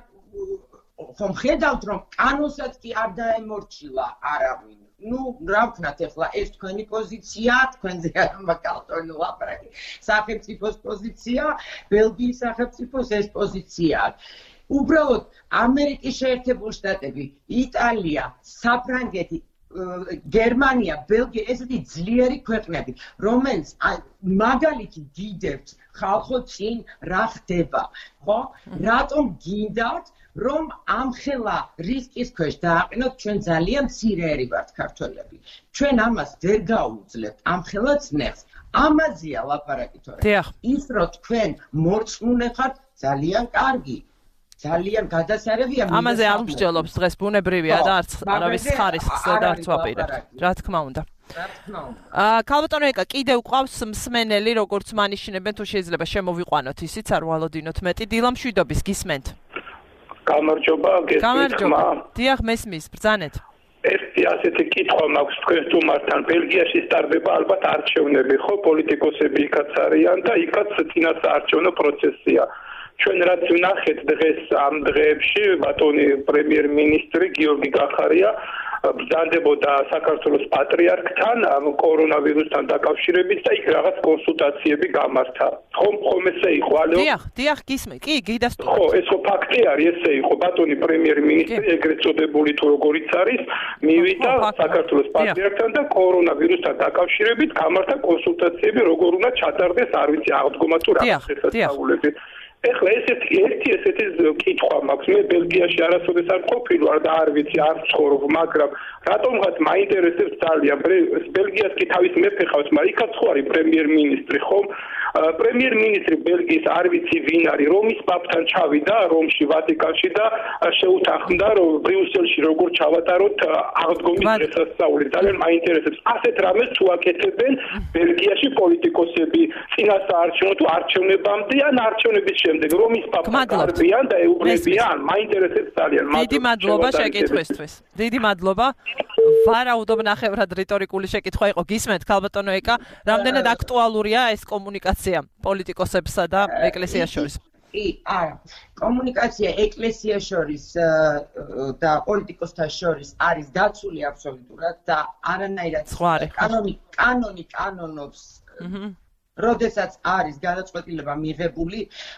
S3: ხომ ხედავთ რომ კანონსაც კი არ დაემორჩილა არავინ. ну რა ვქნათ ახლა ეს თქვენი პოზიცია, თქვენზე არ მაგალითად ლაპარაკი. სახელმწიფოს პოზიცია, ბელგიის სახელმწიფოს ეს პოზიცია. უბრალოდ ამერიკის შეერთებული შტატები, იტალია, საფრანგეთი, გერმანია, ბელგია, ესეთი ძლიერი ქვეყნები, რომელიც მაგალითი დიდებთ ხალხო წინ რა ხდება, ხო? რატომ გინდათ რომ ამხელა რისკის ქვეშ დააყენოთ ჩვენ ძალიან მცირეერი ვართ ქართველები. ჩვენ ამას ვერ გაუძლებთ ამხელა წნეხს. ამაზეა ლაპარაკი თორე. ის რომ თქვენ მორწმუნე ხართ ძალიან კარგი. ძალიან გადასარევია.
S1: ამაზე არ მსჯელობს დღეს ბუნებრივია და არც არავის ხარისხს და არც ვაპირებთ. რა თქმა უნდა.
S3: რა თქმა უნდა.
S1: აა ქალბატონო ეკა, კიდევ ყავს მსმენელი, როგორც მანიშნებენ, თუ შეიძლება შემოვიყვანოთ ისიც არ ვალოდინოთ მეტი. დილა მშვიდობის, გისმენთ?
S5: გამარჯობა, გესმით ხმა?
S1: დიახ, მესმის, ბრძანეთ.
S5: ერთი ასეთი კითხვა მაქვს თქვენ სტუმართან. ბელგიაში სტარდება ალბათ არჩევნები, ხო? პოლიტიკოსები იქაც არიან და იქაც წინასაარჩევნო პროცესია. ჩვენ რაც ვნახეთ დღეს ამ დღეებში, ბატონი პრემიერ-მინისტრი გიორგი კახარია ბრძანდებოდა საქართველოს პატრიარქთან ამ კორონავირუსთან დაკავშირებით და იქ რაღაც კონსულტაციები გამართა. ხომ ხომ ესე იყო, ალო?
S1: დიახ, დიახ, გისმენთ. კი, გიდასტურებთ.
S5: ხო, ეს ხო ფაქტი არის, ესე იყო. ბატონი პრემიერ-მინისტრი ეგრეთ წოდებული თუ როგორიც არის, მივიდა საქართველოს პატრიარქთან და კორონავირუსთან დაკავშირებით გამართა კონსულტაციები, როგორ უნდა ჩატარდეს, არ ვიცი, აღდგომა თუ რაღაც შესაძლებლობები. ეხლა ესეთი ერთი ესეთი კითხვა მაქვს. მე ბელგიაში არასოდეს არ ყოფილი ვარ და არ ვიცი, არ ვცხოვრობ, მაგრამ რატომღაც მაინტერესებს ძალიან. ბელგიას კი თავის მეფე ხავს, მაგრამ იქაც ხო არის პრემიერ-მინისტრი, ხომ? პრემიერ-მინისტრი ბელგიის არ ვიცი ვინ არის, რომის პაპთან ჩავიდა რომში, ვატიკანში და შეუთანხმდა, რომ ბრიუსელში როგორ ჩავატაროთ აღდგომის დღესასწაული. ძალიან მაინტერესებს. ასეთ რამეს თუ აკეთებენ ბელგიაში პოლიტიკოსები წინასაარჩევნო თუ არჩევნებამდე ან არჩევნების შემდეგ რომის პაპთან გარბიან და ეუბნებიან, მაინტერესებს ძალიან.
S1: დიდი მადლობა შეკითხვისთვის. დიდი მადლობა. ვარაუდობ ნახევრად რიტორიკული შეკითხვა იყო. გისმენთ ქალბატონო ეკა, რამდენად აქტუალურია ეს კომუნიკაცია პოლიტიკოსებსა და ეკლესიას შორის?
S3: კი, არა. კომუნიკაცია ეკლესიას შორის და პოლიტიკოსთა შორის არის დაცული აბსოლუტურად და არანაირად კანონი კანონი კანონობს. როდესაც არის გადაწყვეტილება მიღებული,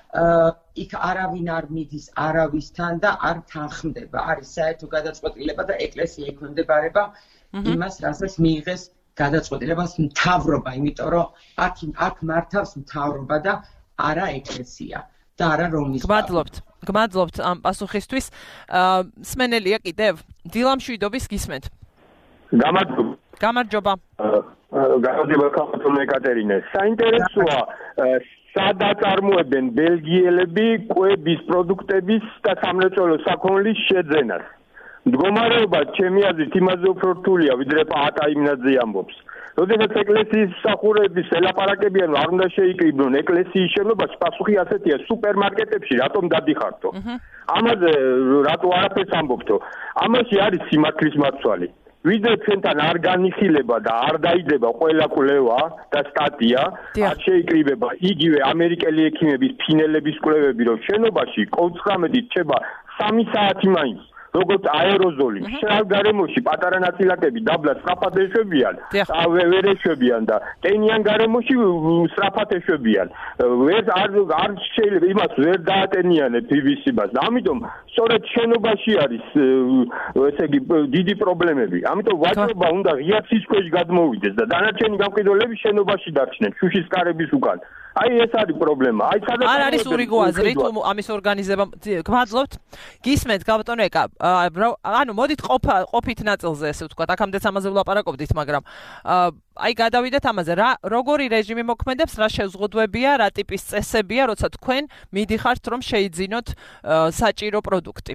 S3: იქ არავინ არ მიდის არავისთან და არ თანხმდება. არის საერთო გადაწყვეტილება და ეკლესია ექვემდებარება იმას, რასაც მიიღეს გადაწყვეტილებას მთავრობა, იმიტომ რომ აქ აქ მართავს მთავრობა და არა ეკლესია და არა რომის პაპი.
S1: გმადლობთ. გმადლობთ ამ პასუხისთვის. მსმენელია კიდევ დილამშვიდობის გისმენთ.
S4: გამარჯობა.
S1: გამარჯობა.
S4: გამარჯობა ქალბატონო ეკატერინე. საინტერესოა სად აწარმოებენ ბელგიელები კვების პროდუქტების და სამრეწველო საქონლის შეძენას. მდგომარეობა ჩემი აზრით იმაზე უფრო რთულია, ვიდრე პაატა იმნაძე ამბობს. როდესაც ეკლესიის მსახურების ელაპარაკებიან, არ უნდა შეიკრიბნონ ეკლესიის შენობაში, პასუხი ასეთია, სუპერმარკეტებში რატომ დადიხართო? ამაზე რატო არაფერს ამბობთო? ამაში არის სიმართლის მაცვალი. ვიდრე ჩვენთან არ განიხილება და არ დაიდება ყველა კვლევა და სტატია, არ შეიკრიბება იგივე ამერიკელი ექიმების ფინელების კვლევები, რომ შენობაში კოუცხრამედით ჩება სამი საათი მაინც. როგორც აეროზოლი, მშრალ გარემოში პატარა ნაწილაკები დაბლა სწრაფად ეშვებიან, ვერ ეშვებიან და ტენიან გარემოში სწრაფად ეშვებიან. ვერ არ არ შეიძლება იმას ვერ დაატენიანებთ პი-ვი-სი-მას. ამიტომ სწორედ შენობაში არის ესე იგი დიდი პრობლემები. ამიტომ ვაჭრობა უნდა ღია ცის ქვეშ გადმოვიდეს და დანარჩენი გამყიდველები შენობაში დარჩნენ, შუშის კარების უკან. აი ეს არის პრობლემა. აი სადაც
S1: არ არის ურიგო აზრი თუ ამის ორგანიზება. გმადლობთ. გისმენთ ქალბატონო ეკა. ანუ მოდით ყოფა ყოფით ნაწილზე ესე ვთქვათ. აქამდეც ამაზე ვლაპარაკობდით, მაგრამ აი გადავიდეთ ამაზე. რა როგორი რეჟიმი მოქმედებს, რა შეზღუდვებია, რა ტიპის წესებია, როცა თქვენ მიდიხართ რომ შეიძინოთ საჭირო პროდუქტი?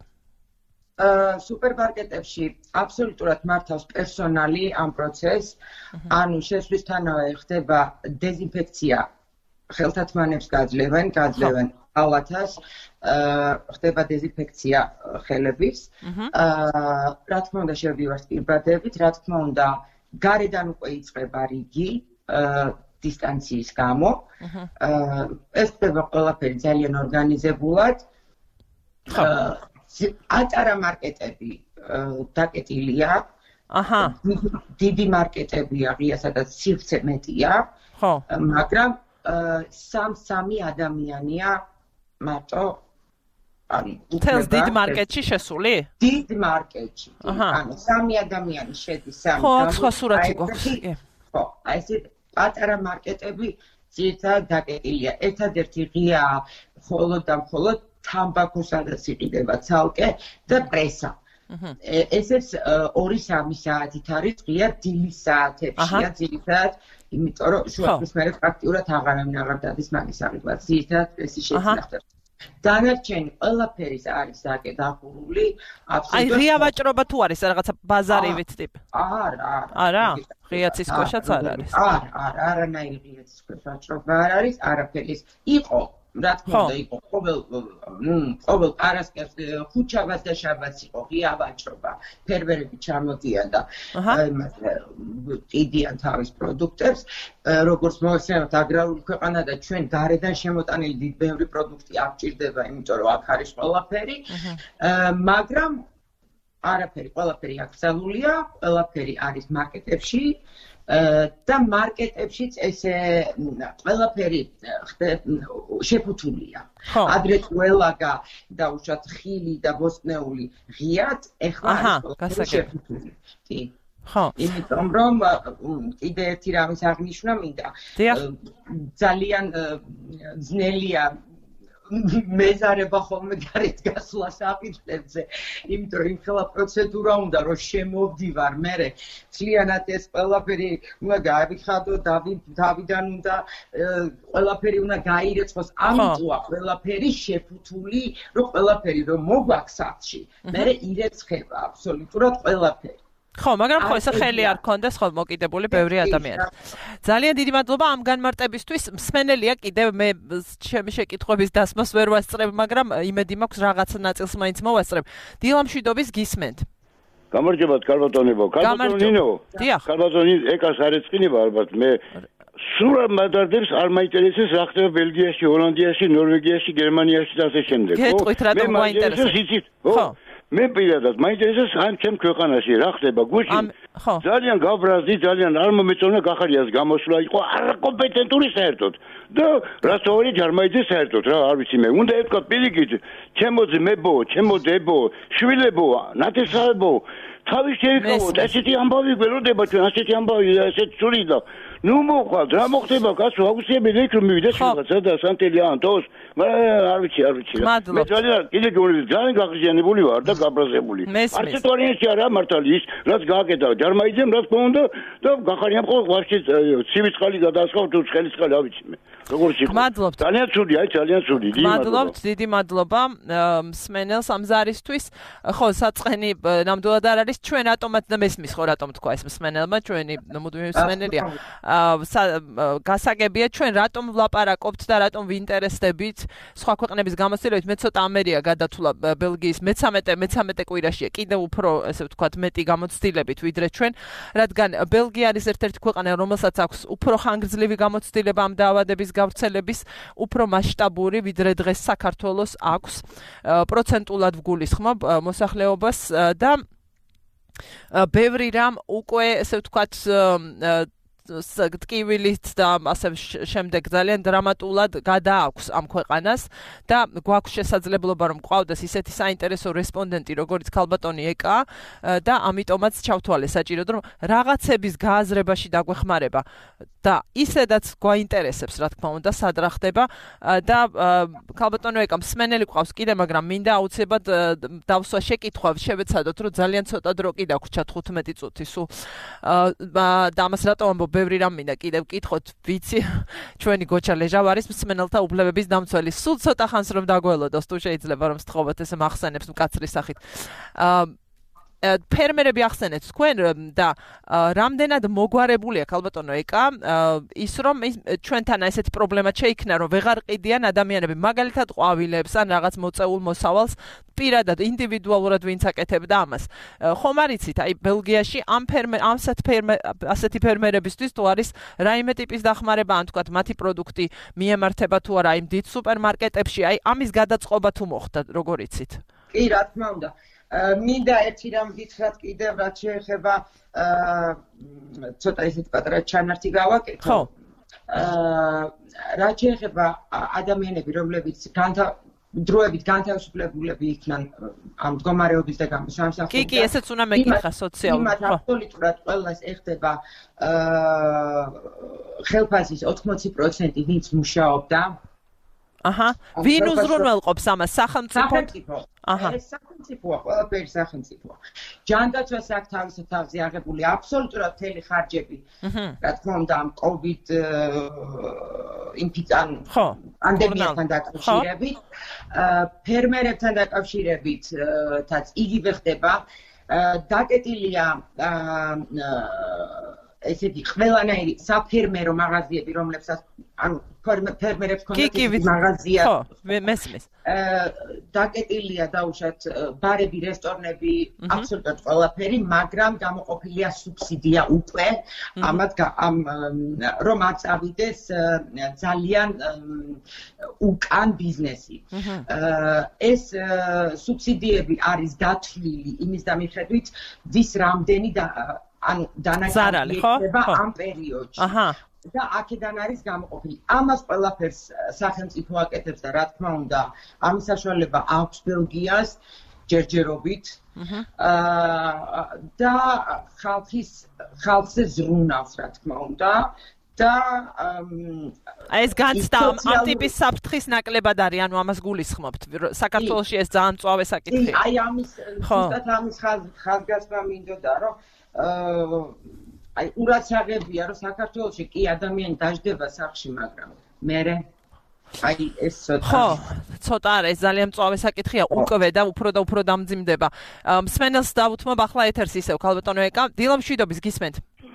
S3: სუპერმარკეტებში აბსოლუტურად მართავს პერსონალი ამ პროცესს. ანუ შესვლისთანავე ხდება დეზინფექცია. ხელთათმანებს გაძლევენ, გაძლევენ ალათას, ხდება დეზინფექცია ხელების. რა თქმა უნდა შევდივართ პირბადებით, რა თქმა უნდა გარედან უკვე იწყება რიგი დისტანციის გამო. ეს ხდება ყველაფერი ძალიან ორგანიზებულად. ატარა მარკეტები დაკეტილია. აჰა. დიდი მარკეტებია ღია, სადაც სივრცე მეტია. ხო. მაგრამ სამ-სამი ადამიანია მარტო ანუ
S1: თელს დიდ მარკეტში შესული?
S3: დიდ მარკეტში. ანუ სამი ადამიანი შედის სამი.
S1: ხო, სხვა სურათი გვაქვს.
S3: ხო, აი ეს პატარა მარკეტები ძირითადად დაკეტილია. ერთადერთი ღია მხოლოდ და მხოლოდ თამბაქო სადაც იყიდება ცალკე და პრესა. ესეც ორი-სამი საათით არის ღია დილის საათებშია ძირითადად. იმიტომ რომ შუახნის მერე პრაქტიკულად აღარავინ აღარ დადის მაგის აღება. ძირითადად პრესი შეცნახებს. დანარჩენი ყველაფერის არის დაკეტებული.
S1: აი ღია ვაჭრობა თუ არის რაღაცა ბაზარივით ტიპი?
S3: არა,
S1: არა. ღია ცისქვეშაც არ არის.
S3: არა, არა, არანაირი ღია ცისქვეშ ვაჭრობა არ არის, არაფერი. იყო რა თქმა უნდა იყო ყოველ ყოველ პარასკევს ხუთშაბათს და შაბათს იყო ღია ვაჭრობა. ფერმერები ჩამოდიან და ყიდიან თავის პროდუქტებს. როგორც მოიხსენებთ აგრარული ქვეყანა და ჩვენ გარედან შემოტანილი დიდ ბევრი პროდუქტი არ ჭირდება, იმიტომ რომ აქ არის ყველაფერი. მაგრამ არაფერი, ყველაფერი აკრძალულია, ყველაფერი არის მარკეტებში. და მარკეტებშიც ესე ყველაფერი შეფუთულია. ადრე ყველაგა და უშუალოდ ხილი და ბოსტნეული ღიად, ეხლა არის შეფუთული. ხო. იმიტომ რომ კიდე ერთი რამის აღნიშნა მინდა. ძალიან ძნელია მეზარება ხოლმე გარეთ გასვლა საფინეთზე, იმიტომ რომ იმხელა პროცედურა უნდა რომ შემოვდივარ, მერე ცლიანად ეს ყველაფერი უნდა გაიხადო, დავიდან უნდა ყველაფერი უნდა გაირეცხოს, ამიტოა ყველაფერი შეფუთული, რომ ყველაფერი რომ მოგვაქვს სახლში, მერე ირეცხება აბსოლუტურად ყველაფერი.
S1: ხო, მაგრამ ხო ესე ხელი არ გქონდეს ხო მოკიდებული ბევრი ადამიანი. ძალიან დიდი მადლობა ამ განმარტებისთვის. მსმენელია კიდევ მე ჩემი შეკითხვების დასმას ვერ ვასწრებ, მაგრამ იმედი მაქვს რაღაც ნაწილს მაინც მოვასწრებ. დილამშვიდობის გისმენთ.
S6: გამარჯობათ ქალბატონებო. ქალბატონინო.
S1: დიახ.
S6: ქალბატონი ეკას არ ეწყინება ალბათ მე სულ მადარდებს არ მაინტერესებს რა ხდება ბელგიაში, ჰოლანდიაში, ნორვეგიაში, გერმანიაში და ასე შემდეგ.
S1: გეტყვით რატომ მაინტერესებს?
S6: ხო. მე პირადად მაინტერესებს ამ ჩემ ქვეყანაში რა ხდება გუშინ ძალიან გაბრაზდი ძალიან არ მომეწონა გახარიას გამოსვლა იყო არაკომპეტენტური საერთოდ და რასორი ჯარმაიძე საერთოდ რა არ ვიცი მე უნდა ეთქვა პირიქით ჩემო ძმებო ჩემო დებო შვილებო ნათესავებო თავის შეიკავოთ ესეთი ამბავი გველოდება ჩვენ ასეთი ამბავი ესეთი სული და ნუ მოყავთ რა მოხდება კაცო აუცილებლად იქ რომ მივიდეს რაღაცა და სანტელიანტოს არ ვიცი არ ვიცი მე ძალიან კიდე გონი ძალიან გაღიზიანებული ვარ და გაბრაზებული არც თორინში არა მართალი ის რაც გააკეთა ჯარმაიძემ რა თქმა უნდა და გახარიამ ხო ვარში ცივი წყალი გადაასხავ თუ ცხელი წყალი არ ვიცი მე როგორ იყო
S1: მადლობთ
S6: ძალიან ცუდი აი ძალიან ცუდი
S1: მადლობთ დიდი მადლობა მსმენელს ამ ზარისთვის ხო საწყენი ნამდვილად არ არის ჩვენ რატომაც და მესმის ხო რატომ თქვა ეს მსმენელმა ჩვენი მუდმივი მსმენელია გასაგებია ჩვენ რატომ ვლაპარაკობთ და რატომ ვინტერესდებით სხვა ქვეყნების გამოცდილებით მე ცოტა ამერია გადათულა ბელგიის მეცამეტე მეცამეტე კვირაშია კიდევ უფრო ესე ვთქვათ მეტი გამოცდილებით ვიდრე ჩვენ რადგან ბელგია არის ერთ-ერთი ქვეყანა რომელსაც აქვს უფრო ხანგრძლივი გამოცდილება ამ დაავადების გავრცელების უფრო მასშტაბური ვიდრე დღეს საქართველოს აქვს პროცენტულად ვგულისხმობ მოსახლეობას და ბევრი რამ უკვე ესე ვთქვათ ტკივილით და ასე შემდეგ ძალიან დრამატულად გადააქვს ამ ქვეყანას და გვაქვს შესაძლებლობა რომ ყავდეს ისეთი საინტერესო რესპონდენტი როგორც ქალბატონი ეკა და ამიტომაც ჩავთვალე საჭიროდ რომ რაღაცების გააზრებაში დაგვეხმარება და ისედაც გვაინტერესებს რა თქმა უნდა სად რა ხდება და ქალბატონო ეკა მსმენელი ყავს კიდე მაგრამ მინდა აუცილებლად დავსვა შეკითხვა შევეცადოთ რომ ძალიან ცოტა დრო კიდე აქვს თხუთმეტი წუთი სულ და ამას რატომ ამბობ ბევრი რამ მინდა კიდევ ვკითხოთ ვიცი ჩვენი გოჩა ლეჟავარის მსმენელთა უფლებების დამცველი სულ ცოტა ხანს რომ დაგველოდოს თუ შეიძლება რომ სთხოვოთ ესე მახსენებს მკაცრი სახით ფერმერები ახსენეთ თქვენ და რამდენად მოგვარებულია ქალბატონო ეკა ის რომ ჩვენთან ესეთი პრობლემა შეიქმნა რომ ვეღარ ყიდიან ადამიანები მაგალითად ყვავილებს ან რაღაც მოწეულ მოსავალს პირადად ინდივიდუალურად ვინც აკეთებდა ამას ხომ არიცით აი ბელგიაში ამ ფერმერ ამ ასეთი ფერმერებისთვის თუ არის რაიმე ტიპის დახმარება ან თქვათ მათი პროდუქტი მიემართება თუ არა იმ დიდ სუპერმარკეტებში აი ამის გადაწყობა თუ მოხდა როგორ იცით
S3: კი რა თქმა უნდა მინდა ერთი რამ გითხრათ კიდევ რაც შეეხება ცოტა ისეთ პატარა ჩანართი გავაკეთო ხო რაც შეეხება ადამიანები რომლებიც დროებით განთავისუფლებულები იქნან ამ მდგომარეობის და გამოსამსახურებიდან კი კი ესეც უნდა მეკითხა სოციალურად იმათ აბსოლუტურად ყველას ეხდება ხელფასის ოთხმოცი პროცენტი ვინც მუშაობდა აჰა ვინ უზრუნველყოფს ამას სახელმწიფო აჰა ეს სახელმწიფოა ყველაფერი სახელმწიფოა ჯანდაცვას აქვს თავისი თავზე აღებული აბსოლუტურად მთელი ხარჯები რა თქმა უნდა ამ კოვიდ ინფექცითან პანდემიასთან დაკავშირებით ფერმერებთან დაკავშირებითაც იგივე ხდება დაკეტილია ესეთი ყველანაირი საფერმერო მაღაზიები რომლებსაც ანუ ფერმერებს კონკრეტული მაღაზია ხო მესმის დაკეტილია დაუშვათ ბარები რესტორნები აბსოლუტურად ყველაფერი მაგრამ გამოყოფილია სუბსიდია უკვე ამათ ამ რომ აწავიდეს ძალიან უკან ბიზნესი ეს სუბსიდიები არის დათვლილი იმის დამიხედვით ვის რამდენი ანუ დანაკარგი ხდება ამ პერიოდში. აჰა. და აქედან არის გამოყოფილი. ამას ყველაფერს სახელმწიფო აკეთებს და რა თქმა უნდა, ამის საშუალება აქვს ბელგიას ჯერჯერობით. აა და ხალხის ხალხზე ზრუნავს რა თქმა უნდა. და
S1: აი ეს განცდა ამ ტიპის საფრთხის ნაკლებად არის, ანუ ამას გულისხმობთ. საქართველოში ეს ძალიან მწვავე საკითხია.
S3: აი ამის ზუსტად ამის ხაზგასმა მინდოდა რომ აი ურაცაღებია რომ საქართველოში კი ადამიანი დაждდება სახლში მაგრამ მერე აი ეს
S1: ხო ცოტა არის ძალიან მწვავე საკითხია უკვე და უფრო და უფრო დამძიმდება მსმენელს დავუთმობ ახლა ეთერს ისევ ქალბატონო ეკა დილამშვიდობის გისმენთ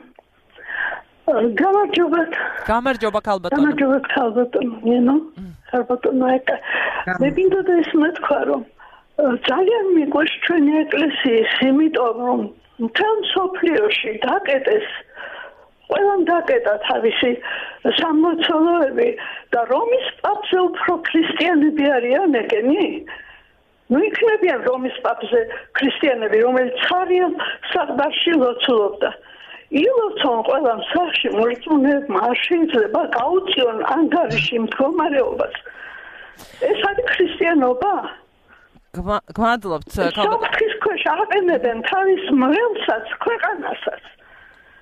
S7: გამარჯობა
S1: გამარჯობა ქალბატონო
S7: გამარჯობა ქალბატონო ნინო ქალბატონო ეკა მე მინდოდა ეს მეთქვა რომ ძალიან მიყვარს ჩვენი ეკლესიის იმიტომ რომ მთელ სოფლიოში დაკეტეს ყველამ დაკეტა თავისი სამლოცველოები და რომის პაპზე უფრო ქრისტიანები არიან ეგენი ნუ იქნებიან რომის პაპზე ქრისტიანები რომელიც არიან სარდარში ლოცულობდა ილოცონ ყველამ სახში მოიწონებმა არ შეიძლება გაუწიონ ანგარიში მდგომარეობას ეს არის ქრისტიანობა
S1: გვადლობთ
S7: საფრთხის ქვეშ აყენებენ თავის მრევლსაც ქვეყანასაც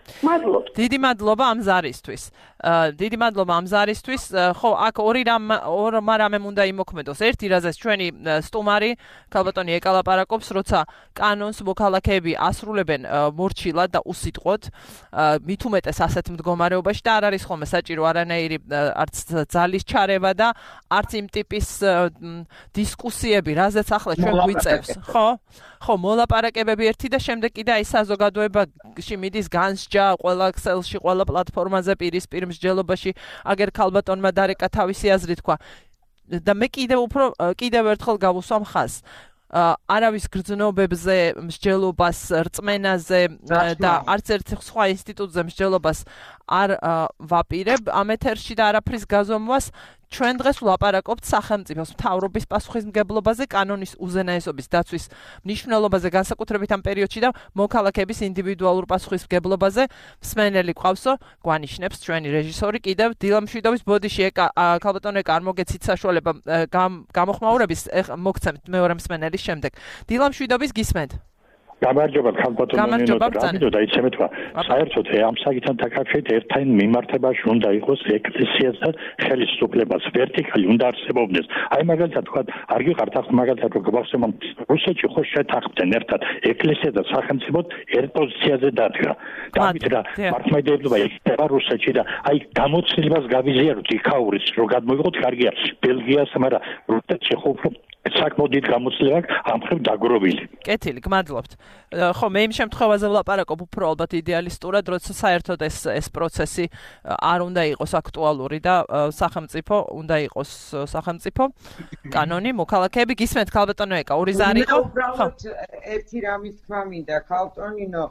S7: მადლობთ.
S1: დიდი მადლობა ამ ზარისთვის. დიდი მადლობა ამ ზარისთვის. ხო, აქ ორი რამ ორ რამემ უნდა იმოქმედოს. ერთი რაზეც ჩვენი სტუმარი ქალბატონი ეკალაპარაკობს, როცა კანონს მოქალაქეები ასრულებენ მორჩილად და უსიტყვოდ, მით უმეტეს ასეთ მდგომარეობაში და არ არის ხოლმე საჭირო არანაირი არც ძალის ჩარევა და არც იმ ტიპის დისკუსიები, რაზეც ახლა ჩვენ გვიწევს. ხო? ხო, მოლაპარაკებები ერთი და შემდეგ კიდე აი საზოგადოებაში მიდის განსჯა ყველა ქსელში, ყველა პლატფორმაზე პირისპირ მსჯელობაში, აგერ ქალბატონმა დარეკა თავისი აზრი თქვა. და მე კიდევ უფრო კიდევ ერთხელ გავუსვამ ხაზს. არავის გრძნობებზე, მსჯელობას, რწმენაზე და არც ერთ სხვა ინსტიტუტზე მსჯელობას არ ვაპირებ ამ ეთერში და არაფრის გაზომვას. ჩვენ დღეს ვლაპარაკობთ სახელმწიფოს მთავრობის პასუხისმგებლობაზე, კანონის უზენაესობის დაცვის მნიშვნელობაზე, განსაკუთრებით ამ პერიოდში და მოქალაქეების ინდივიდუალურ პასუხისმგებლობაზე. მსმენელი ყავსო, გვანიშნებს ჩვენი რეჟისორი კიდევ დილა მშვიდობის ბოდიში ეკა ქალბატონო ეკა არ მოგეცით საშუალება გამოხმაურების მოგცემთ მეორე მსმენელის შემდეგ. დილა მშვიდობის გისმენთ.
S8: გამარჯობა ქალბატონო რამიდო და იცემეთ რა საერთოდ ამ საკითხთან დაკავშირებით ერთთან მიმართებაში უნდა იყოს ეკლესიას და ხელისუფლებას ვერტიკალი უნდა არსებობდეს აი მაგალითად თქვა არ გიყართ ახლა მაგალითად რომ გვახსენებთ რუსეთში ხო შეთანხმდნენ ერთად ეკლესია და სახელმწიფო ერთ პოზიციაზე დადგა damit რა მართლმადიდებლობა იქნება რუსეთში და აი გამოცდილებას გავიზიაროთ იქაურის რომ გადმოიღოთ კარგია ბელგიას მაგრამ რუსეთში ხო უფრო საკმაოდ გამოცდილება ამ ხრივ დაგროვილი.
S1: კეთილი, გმადლობთ. ხო, მე იმ შემთხვევაზე ვლაპარაკობ უფრო ალბათ იდეალისტურად, როცა საერთოდ ეს ეს პროცესი არ უნდა იყოს აქტუალური და სახელმწიფო უნდა იყოს სახელმწიფო კანონი, მოქალაქეები გისმენთ ქალბატონო ეკა, ორი ზარი იყო.
S3: ხო, ერთი რამის თქმა მინდა, ქალბატონინო,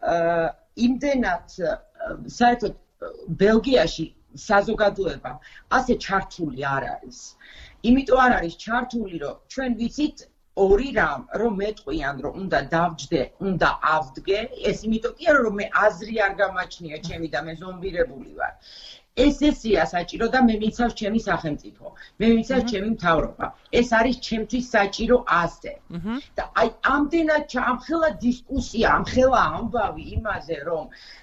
S3: იმდენად საერთოდ ბელგიაში საზოგადოება ასე ჩართული არ არის. იმიტომ არ არის ჩართული, რომ ჩვენ ვიცით ორი რამ, რომ მეტყვიან, რომ უნდა დავჯდე, უნდა ავდგე, ეს იმიტომ კი არა, რომ მე აზრი არ გამაჩნია ჩემი და მე ზომბირებული ვარ. ეს ესეა საჭირო და მე მიცავს ჩემი სახელმწიფო. მე მიცავს ჩემი მთავრობა. ეს არის ჩემთვის საჭირო ასე. და აი ამდენად ამხელა დისკუსია, ამხელა ამბავი იმაზე, რომ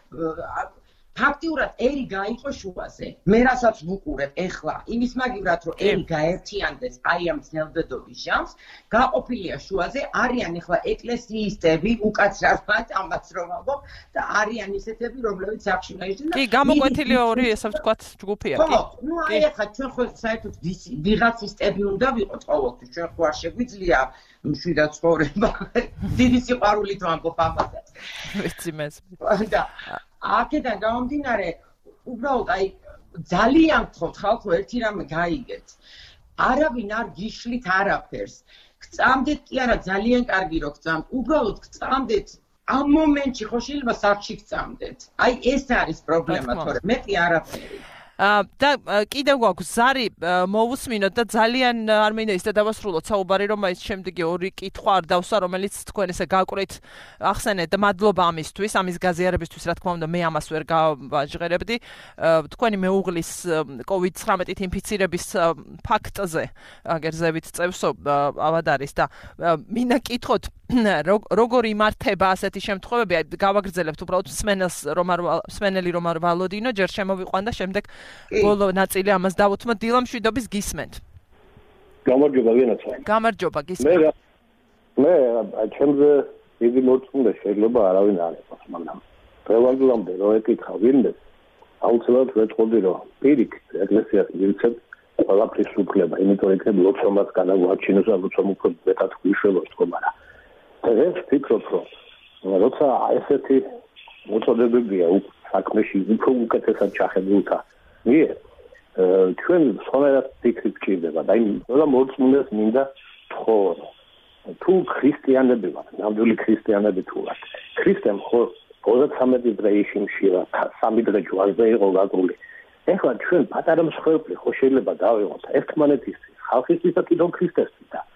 S3: ფაქტიურად ერი გაიყო შუაზე. მე რასაც ვუყურებ ეხლა, იმის მაგივრად რომ ერი გაერთიანდეს აი ამ ძნელბედობის ჟამს, გაყოფილია შუაზე, არიან ეხლა ეკლესიისტები, უკაცრავად ამას რომ ვამბობ და არიან ისეთები, რომლებიც სახში უნდა იჯდნენ.
S1: კი, გამოკვეთილი ორი ესე ვთქვათ ჯგუფია, კი.
S3: ხო, ну აი ეხლა ჩვენ ხო საერთოდ ვიღაცისტები უნდა ვიყოთ ყოველთვის, ჩვენ ხო არ შეგვიძლია მშვიდად ცხოვრება. დიდი სიყვარულით ვამბობ ამასაც.
S1: ვიცი მე.
S3: და აქედან გამომდინარე, უბრალოდ აი ძალიან გთხოვთ ხალხო ერთი რამე გაიგეთ. არავინ არ გიშლით არაფერს. გწამდეთ კი არა ძალიან კარგი რომ გწამთ. უბრალოდ გწამდეთ ამ მომენტში ხო შეიძლება სახში გწამდეთ. აი ეს არის პრობლემა, თორე მეტი არაფერი.
S1: და კიდევ გვაქვს ზარი მოვუსმინოთ და ძალიან არ მინდა ის და დავასრულოთ საუბარი რომ აი შემდეგი ორი კითხვა არ დავსვა რომელიც თქვენ ესე გაკვრით ახსენეთ და მადლობა ამისთვის ამის გაზიარებისთვის რა თქმა უნდა მე ამას ვერ გავაჟღერებდი თქვენი მეუღლის კოვიდ ცხრამეტით ინფიცირების ფაქტზე აგერ ზევით წევსო ავად არის და მინდა კითხოთ როგორ იმართება ასეთი შემთხვევები გავაგრძელებთ უბრალოდ მსმენელს რომ არ მსმენელი რომ არ ვალოდინო ჯერ შემოვიყვან და შემდეგ ბოლო ნაწილი ამას დავუთმო დილა მშვიდობის გისმენთ.
S8: გამარჯობა ვინაცა.
S1: გამარჯობა გისმენთ.
S8: მე მე ჩემზე დიდი მორწმუნე შეიძლება არავინ არ იყოს, მაგრამ დღევანდლამდე რო ეკითხა ვინმეს, აუცილებლად ვეწყობდი რომ პირიქით ეკლესიას მივცემ ყველაფრის უფლება, იმიტომ იქნებ ლოცვამაც განაგვარჩინოს და ლოცვამ უფრო მეტად გვიშვებოს თქო, მაგრამ დღეს ვფიქრობ რომ როცა ესეთი მოწოდებებია საქმეში უფრო უკეთესად ჩახებულთა მიერ ჩვენ სხვანაირად ფიქრი გჭირდება და იმ ყველა მორწმუნეს მინდა თხოვო თუ ქრისტიანები ვართ, ნამდვილი ქრისტიანები თუ ვართ, ქრისტემ ხო ოცდამეტი დრეში მშია, სამი დღე ჯვარზე იყო გაგრული. ეხლა ჩვენ პატარა მსხვერპლი ხო შეიძლება დავიღოთ ერთმანეთისთვის, ხალხისთვის და კიდევ ქრისტესთვის და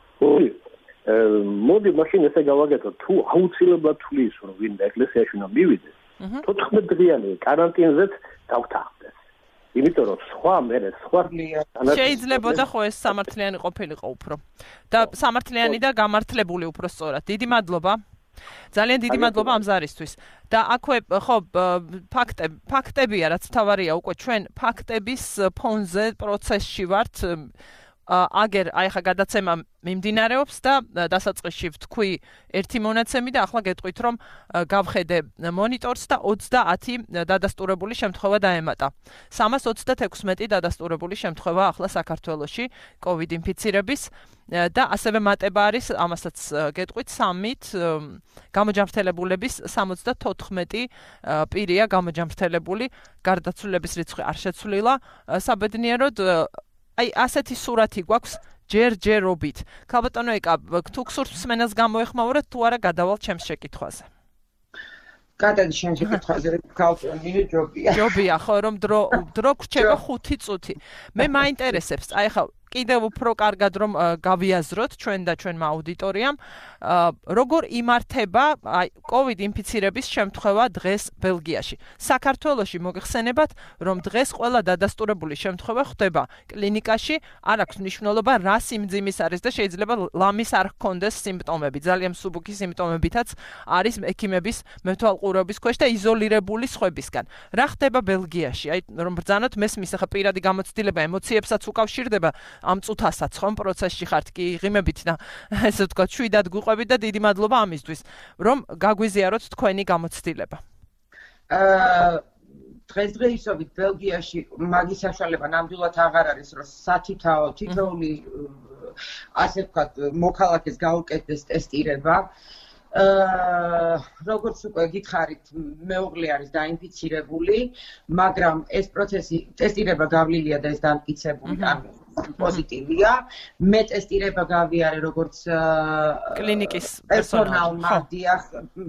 S8: მოდი მაშინ ესე გავაკეთოთ, თუ აუცილებლად თulis რომ ვინ ეკლესიაში უნდა მივიდეს, თოთხმეტ დღიანი კარანტინზეც დავთანხმდეს. იმიტომ რომ სხვა მერე სხვა
S1: შეიძლება და ხო ეს სამართლიანი ყოფილიყო უფრო და სამართლიანი და გამართლებული უფრო სწორად. დიდი მადლობა. ძალიან დიდი მადლობა ამ ზარისთვის. და აქვე ხო ფაქტები ფაქტებია რაც თავარია უკვე ჩვენ ფაქტების ფონზე პროცესში ვართ აგერ აი ხა გადაცემა მიმდინარეობს და დასაწყისში ვთქვი ერთი მონაცემი და ახლა გეტყვით რომ გავხედე მონიტორს და ოცდაათი დადასტურებული შემთხვევა დაემატა. სამას ოცდათექვსმეტი დადასტურებული შემთხვევა ახლა საქართველოში COVID ინფიცირების და ასევე მატება არის ამასაც გეტყვით სამით გამოჯანმრთელებულების სამოცდათოთხმეტი პირია გამოჯანმრთელებული გარდაცვლილების რიცხვი არ შეცვლილა საბედნიეროდ აი ასეთი სურათი გვაქვს ჯერჯერობით. ქალბატონო ეკა, თუ გსურთ მსმენელს გამოეხმაუროთ თუ არა გადავალ ჩემს შეკითხვაზე.
S3: გადადი ჩემს შეკითხვაზე, ქალბატონი ჯობია.
S1: ჯობია, ხო, რომ დრო დრო გრჩება ხუთი წუთი. მე მაინტერესებს, აი ხა კიდევ უფრო კარგად რომ გავიაზროთ ჩვენ და ჩვენმა აუდიტორიამ, როგორ იმართება აი COVID ინფიცირების შემთხვევა დღეს ბელგიაში. საქართველოში მოგეხსენებათ, რომ დღეს ყველა დადასტურებული შემთხვევა ხდება კლინიკაში, არ აქვს მნიშვნელობა რა სიმძიმის არის და შეიძლება ლამის არ ჰქონდეს სიმპტომები. ძალიან მსუბუქი სიმპტომებითაც არის ექიმების მეთვალყურეობის ქვეშ და იზოლირებული სხვებისგან. რა ხდება ბელგიაში? აი რომ ბრძანოთ მესმის ახლა პირადი გამოცდილება ემოციებსაც უკავშირდება ამ წუთასაც ხომ პროცესში ხართ კი ღიმებით და ესე ვთქვათ შვიდად გვიყვებით და დიდი მადლობა ამისთვის რომ გაგვიზიაროთ თქვენი გამოცდილება.
S3: აა დღესდღეობით ბელგიაში მაგის საშუალება ნამდვილად აღარ არის რომ სათითაო თითოეული ასე ვთქვათ მოქალაქეს გაუკეთდეს ტესტირება. აა როგორც უკვე გითხარით მეუღლე არის დაინფიცირებული, მაგრამ ეს პროცესი ტესტირება გავლილია და ეს დამტკიცებული ანუ პოზიტივია. მე ტესტირება გავიარე როგორც
S1: კლინიკის
S3: პერსონალმა დიახ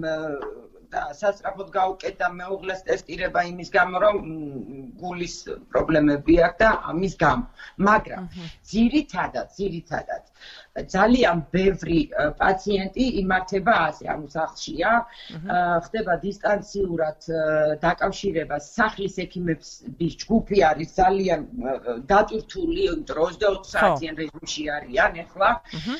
S3: და სასწრაფოდ გავუკეთა მეუღლეს ტესტირება იმის გამო რომ გულის პრობლემები აქვს და ამის გამო. მაგრამ ძირითადად ძირითადად ძალიან ბევრი პაციენტი იმართება ასე, ანუ სახლშია, ხდება დისტანციურად დაკავშირება სახლის ექიმების ჯგუფი არის ძალიან დატვირთული, ოცდაოთხ საათიან რეჟიმში არიან ახლა.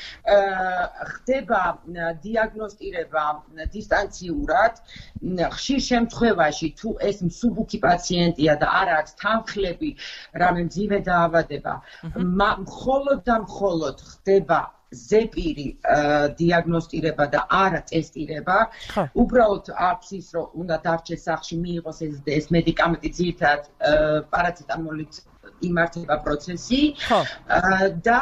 S3: ხდება დიაგნოსტირება დისტანციურად, ხშირ შემთხვევაში თუ ეს მსუბუქი პაციენტია და არ აქვს თანხლები, რამე მძიმე დაავადება, მხოლოდ და მხოლოდ ხდება ზეპირი დიაგნოსტირება და არა ტესტირება. უბრალოდ აქვს ის რომ უნდა დარჩეს სახლში მიიღოს ეს მედიკამენტი ძირითადად პარაცეტამოლით იმართება პროცესი და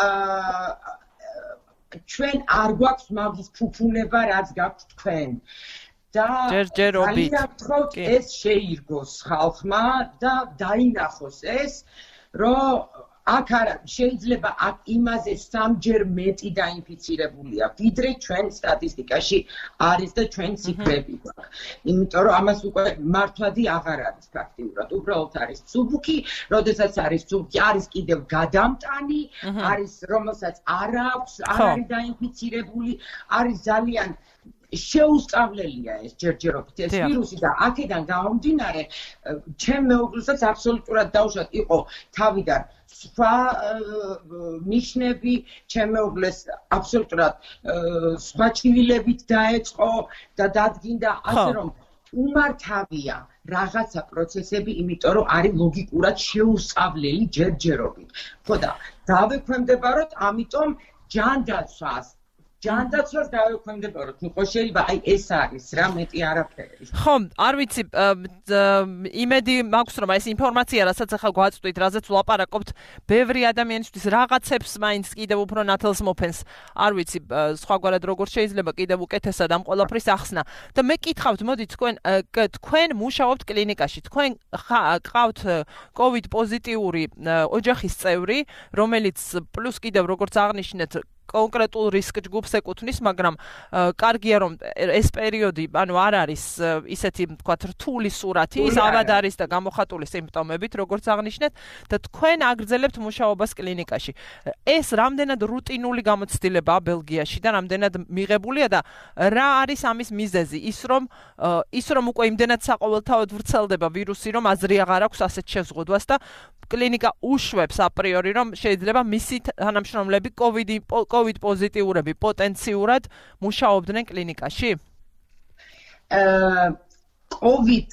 S3: ჩვენ არ გვაქვს მაგის ფუფუნება რაც გაქვთ თქვენ. და
S1: ჯერჯერობით
S3: ეს შეირგოს ხალხმა და დაინახოს ეს რომ აქ არა შეიძლება აქ იმაზე სამჯერ მეტი დაინფიცირებულია ვიდრე ჩვენ სტატისტიკაში არის და ჩვენ ციფრები გვაქვს. იმიტომ რომ ამას უკვე მართვადი აღარ არის ფაქტიურად. უბრალოდ არის მსუბუქი, როდესაც არის მსუბუქი, არის კიდევ გადამტანი, არის რომელსაც არ აქვს, არ არის დაინფიცირებული, არის ძალიან შეუსწავლელია ეს ჯერჯერობით ეს ვირუსი და აქედან გამომდინარე ჩემ მეუღლესაც აბსოლუტურად დაუშვათ იყო თავიდან სხვა ნიშნები ჩემ მეუღლეს აბსოლუტურად სხვა ჭივილებით დაეწყო და დადგინდა ასე რომ უმართავია რაღაცა პროცესები იმიტომ რომ არის ლოგიკურად შეუსწავლელი ჯერჯერობით. ხო და დავექვემდებაროთ ამიტომ ჯანდაცვას ჯანდაცვას დავექვემდებაროთ. ნუ ხო შეიძლება აი ეს არის რა მეტი არაფერი.
S1: ხო, არ ვიცი იმედი მაქვს რომ ეს ინფორმაცია რასაც ახლა გვაწვდით, რაზეც ვლაპარაკობთ, ბევრი ადამიანისთვის რაღაცებს მაინც კიდევ უფრო ნათელს მოფენს. არ ვიცი სხვაგვარად როგორ შეიძლება კიდევ უკეთესად ამ ყველაფრის ახსნა. და მე კითხავთ, მოდი თქვენ თქვენ მუშაობთ კლინიკაში, თქვენ ყავთ COVID პოზიტიური ოჯახის წევრი, რომელიც პლუს კიდევ როგორც აღნიშნეთ კონკრეტულ რისკ ჯგუფს ეკუთვნის, მაგრამ კარგია რომ ეს პერიოდი, ანუ არ არის ისეთი, თქვათ, რთული სურათი, ის ავად არის და გამოხატული სიმპტომებით, როგორც აღნიშნეთ, და თქვენ აგრძელებთ მუშაობას კლინიკაში. ეს რამდენად რუტინული გამოცდილებაა ბელგიაში და რამდენად მიღებულია და რა არის ამის მიზეზი? ის რომ ის რომ უკვე იმდენად საყოველთაოდ ვრცელდება ვირუსი, რომ აზრი აღარ აქვს ასეთ შეზღუდვას და კლინიკა უშვებს აპრიორი, რომ შეიძლება მისი თანამშრომლები COVID COVID პოზიტიურები პოტენციურად მუშაობდნენ კლინიკაში?
S3: აა COVID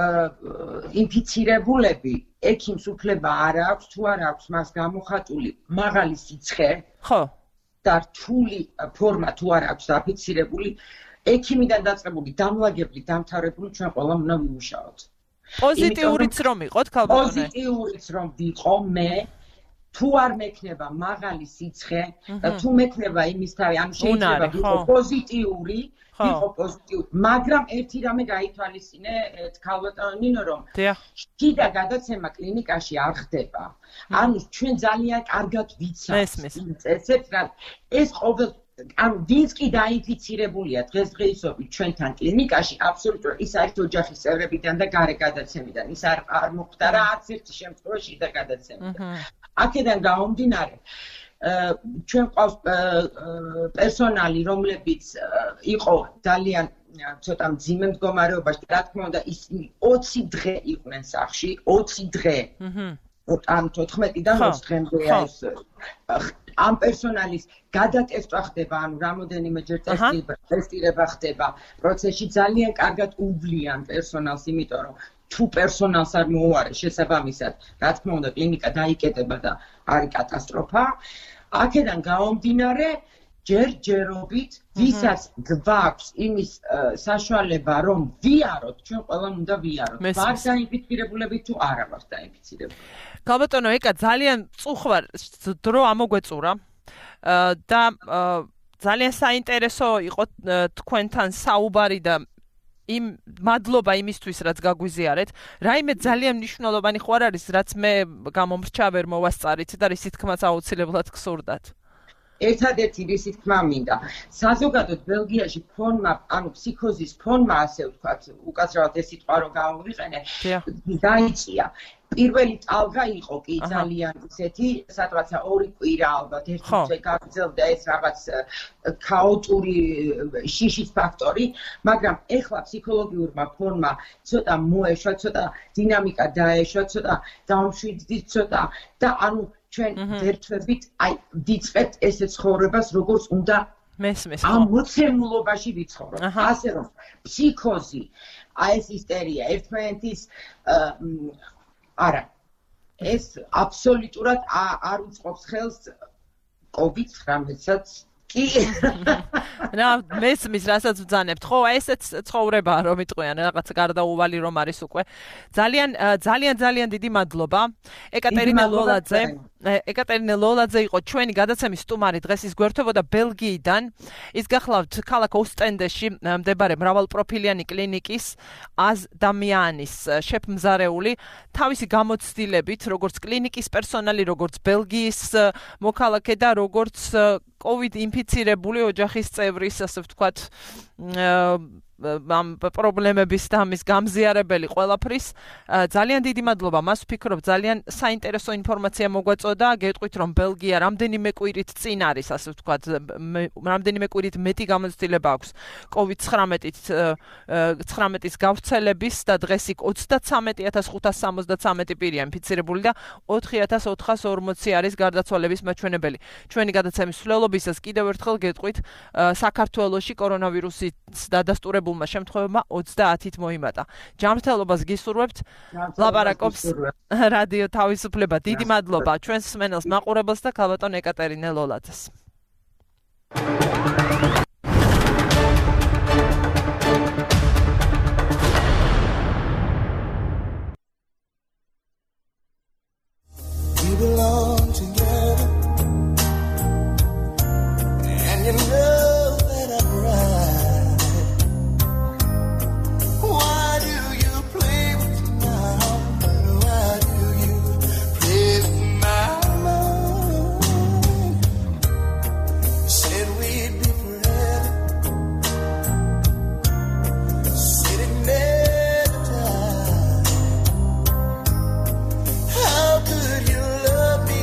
S3: ინფიცირებულები ექიმს უფლება არ აქვს, თუ არ აქვს მას გამოხატული მაღალი სიცხე.
S1: ხო.
S3: და რთული ფორმა თუ არ აქვს დაფიქსირებული, ექიმიდან დაწყებული, დამლაგებული, დამთავრებული ჩვენ ყველა უნდა ვიმუშაოთ.
S1: პოზიტიურიც რომ იყოთ, ქალბატონო?
S3: პოზიტიურიც რომ ვიყო მე, თუ არ მექნება მაღალი სიცხე და თუ მექნება იმის თავი, ანუ შეიძლება ვიყო პოზიტიური, ვიყო პოზიტიური, მაგრამ ერთი რამე გაითვალისწინე ქალბატონო ნინო, რომ შიდა გადაცემა კლინიკაში არ ხდება. ანუ ჩვენ ძალიან კარგად ვიცავთ ესეც რა ეს ყოველ ანუ ვინც კი დაინფიცირებულია დღესდღეობით ჩვენთან კლინიკაში აბსოლუტურად ის არის ოჯახის წევრებიდან და გარე გადაცემიდან ის არ არ მოხდა რა არც ერთი შემთხვევაში და გადაცემიდან აქედან გამომდინარე ჩვენ ყავს პერსონალი რომლებიც იყო ძალიან ცოტა მძიმე მდგომარეობაში რა თქმა უნდა ისინი ოცი დღე იყვნენ სახლში ოცი დღე ან თოთხმეტიდან ოცი დღემდე ეს ამ პერსონალის გადატესტვა ხდება, ანუ რამოდენიმეჯერ ტესტირება ხდება. პროცესში ძალიან კარგად უვლიან პერსონალს, იმიტომ რომ თუ პერსონალს არ მოუარეს შესაბამისად, რა თქმა უნდა, კლინიკა დაიკეტება და არის კატასტროფა. აქედან გამომდინარე, ჯერჯერობით, ვისაც გვაქვს იმის საშუალება, რომ ვიაროთ, ჩვენ ყველამ უნდა ვიაროთ. ვარ დაინფიცირებულები თუ არა ვარ დაინფიცირებული.
S1: ქალბატონო, ეკა ძალიან წუხვარ დრო ამოგვეწურა და ძალიან საინტერესო იყო თქვენთან საუბარი და იმ მადლობა იმისთვის, რაც გაგვიზიარეთ. რაიმე ძალიან მნიშვნელოვანი ხო არ არის, რაც მე გამომრჩა ვერ მოვასწარით და რისი თქმაც აუცილებლად გსურდათ.
S3: ერთადერთი რისი თქმა მინდა. საზოგადოდ ბელგიაში ფონმა, ანუ ფსიქოზის ფონმა, ასე ვთქვათ, უკაცრავად ეს სიტყვა რომ გამოვიყენე, დაიწია. პირველი ტალღა იყო კი ძალიან ისეთი, სადღაცა ორი კვირა ალბათ ერთ თვე გაგრძელდა ეს რაღაც ქაოტური შიშის ფაქტორი, მაგრამ ეხლა ფსიქოლოგიურმა ფონმა ცოტა მოეშვა, ცოტა დინამიკა დაეშვა, ცოტა დამშვიდდით ცოტა და ანუ ჩვენ ერთვებით აი ვიწყებთ ესე ცხოვრებას, როგორც უნდა
S1: მესმის.
S3: ამ მოცემულობაში ვიცხოვროთ. ასე რომ ფსიქოზი, აი ეს ისტერია, ერთმანეთის არა. ეს აბსოლუტურად არ უწყობს ხელს COVID devynainte's-საც კი.
S1: რა, მესმის, რასაც ვძანებთ. ხო, ესეც ცხოვრებაა, რომ იტყვიან, რაღაც გარდაუვალი რომ არის უკვე. ძალიან ძალიან ძალიან დიდი მადლობა. ეკატერინა ლოლაძე. ეკატერინა ლოლაძე იყო ჩვენი გადაცემის სტუმარი, დღეს ის გვერდებოდა ბელგიიდან. ის გახლავთ ქალაქ ოსტენდეში მდებარე მრავალპროფილიანი კლინიკის აზ დამიანის შეფმზარეული თავისი გამოცდილებით, როგორც კლინიკის პერსონალი, როგორც ბელგიის მოქალაქე და როგორც COVID ინფიცირებული ოჯახის წევრის, ასე ვთქვათ, ამ პრობლემების და ამის გამზიარებელი ყველაფრის ძალიან დიდი მადლობა მას ვფიქრობ ძალიან საინტერესო ინფორმაცია მოგვაწოდა გეტყვით რომ ბელგია რამდენიმე კვირით წინ არის ასე ვთქვათ რამდენიმე კვირით მეტი გამოცდილება აქვს COVID devynineteen-ის გავრცელების და დღეს იქ ოცდათსამეტი ათას ხუთას სამოცდათსამეტი პირია ინფიცირებული და ოთხი ათას ოთხას ორმოცი არის გარდაცვალების მაჩვენებელი ჩვენი გადაცემის მსვლელობისას კიდევ ერთხელ გეტყვით საქართველოში კორონავირუსის დადასტურებულ შემთხვევებმა ოცდაათით მოიმატა. ჯანმრთელობას გისურვებთ. ლაპარაკობს რადიო თავისუფლება. დიდი მადლობა ჩვენს მსმენელს მაყურებელს და ქალბატონ ეკატერინე ლოლაძეს. We belong together and you know love me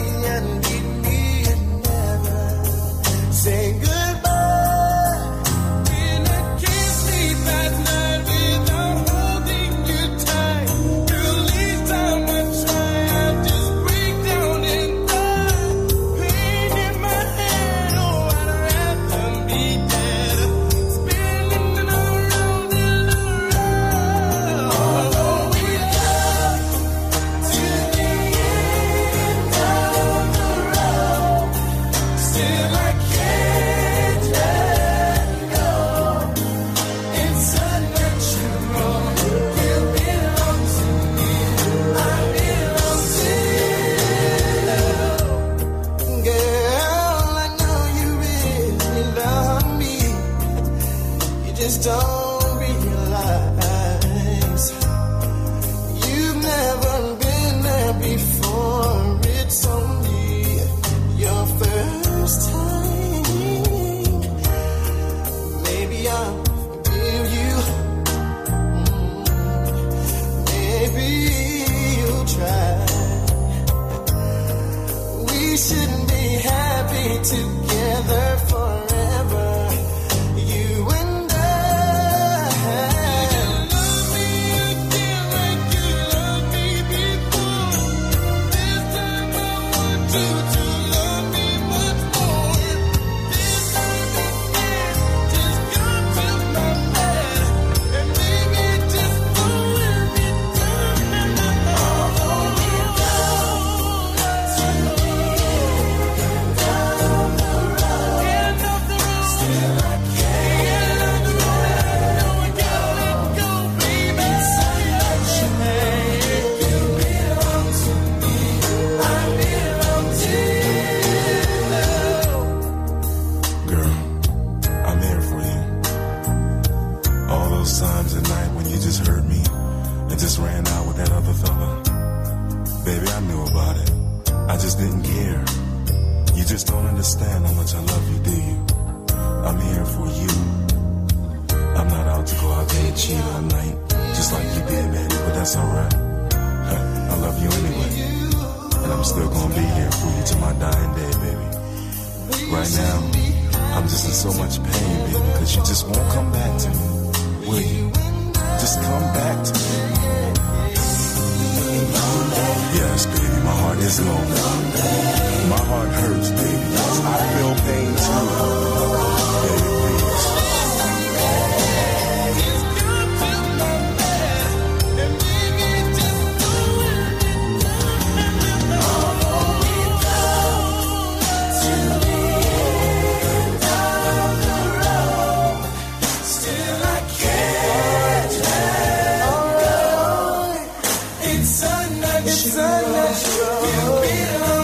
S9: shouldn't be happy together forever. You and I. Love me again like you loved me before. This time I want you to love me much more. This time again, just come to my bed and maybe just go and return. Although you go to me down the road, end of the road, still I can't. End of the road, no, I gotta let go, baby. Inside that shade, you belong to me. I belong to you.
S10: Girl, I'm here for you. All those times at night when you just hurt me and just ran out with that other fella. Baby, I knew about it. I just didn't care. You just don't understand how much I love you, do you? I'm here for you. I'm not out to go out there and cheat all night, just like you did, baby, but that's alright. I love you anyway. And I'm still gonna be here for you to my dying day, baby. Right now, I'm just in so much pain, baby, because you just won't come back to me. Will you? Just come back to me. Yes, baby, my heart is lonely. My heart hurts, baby. Yes, I feel pain too. Baby, please.
S9: Still I can't let go. It's unnatural. It's unnatural. You belong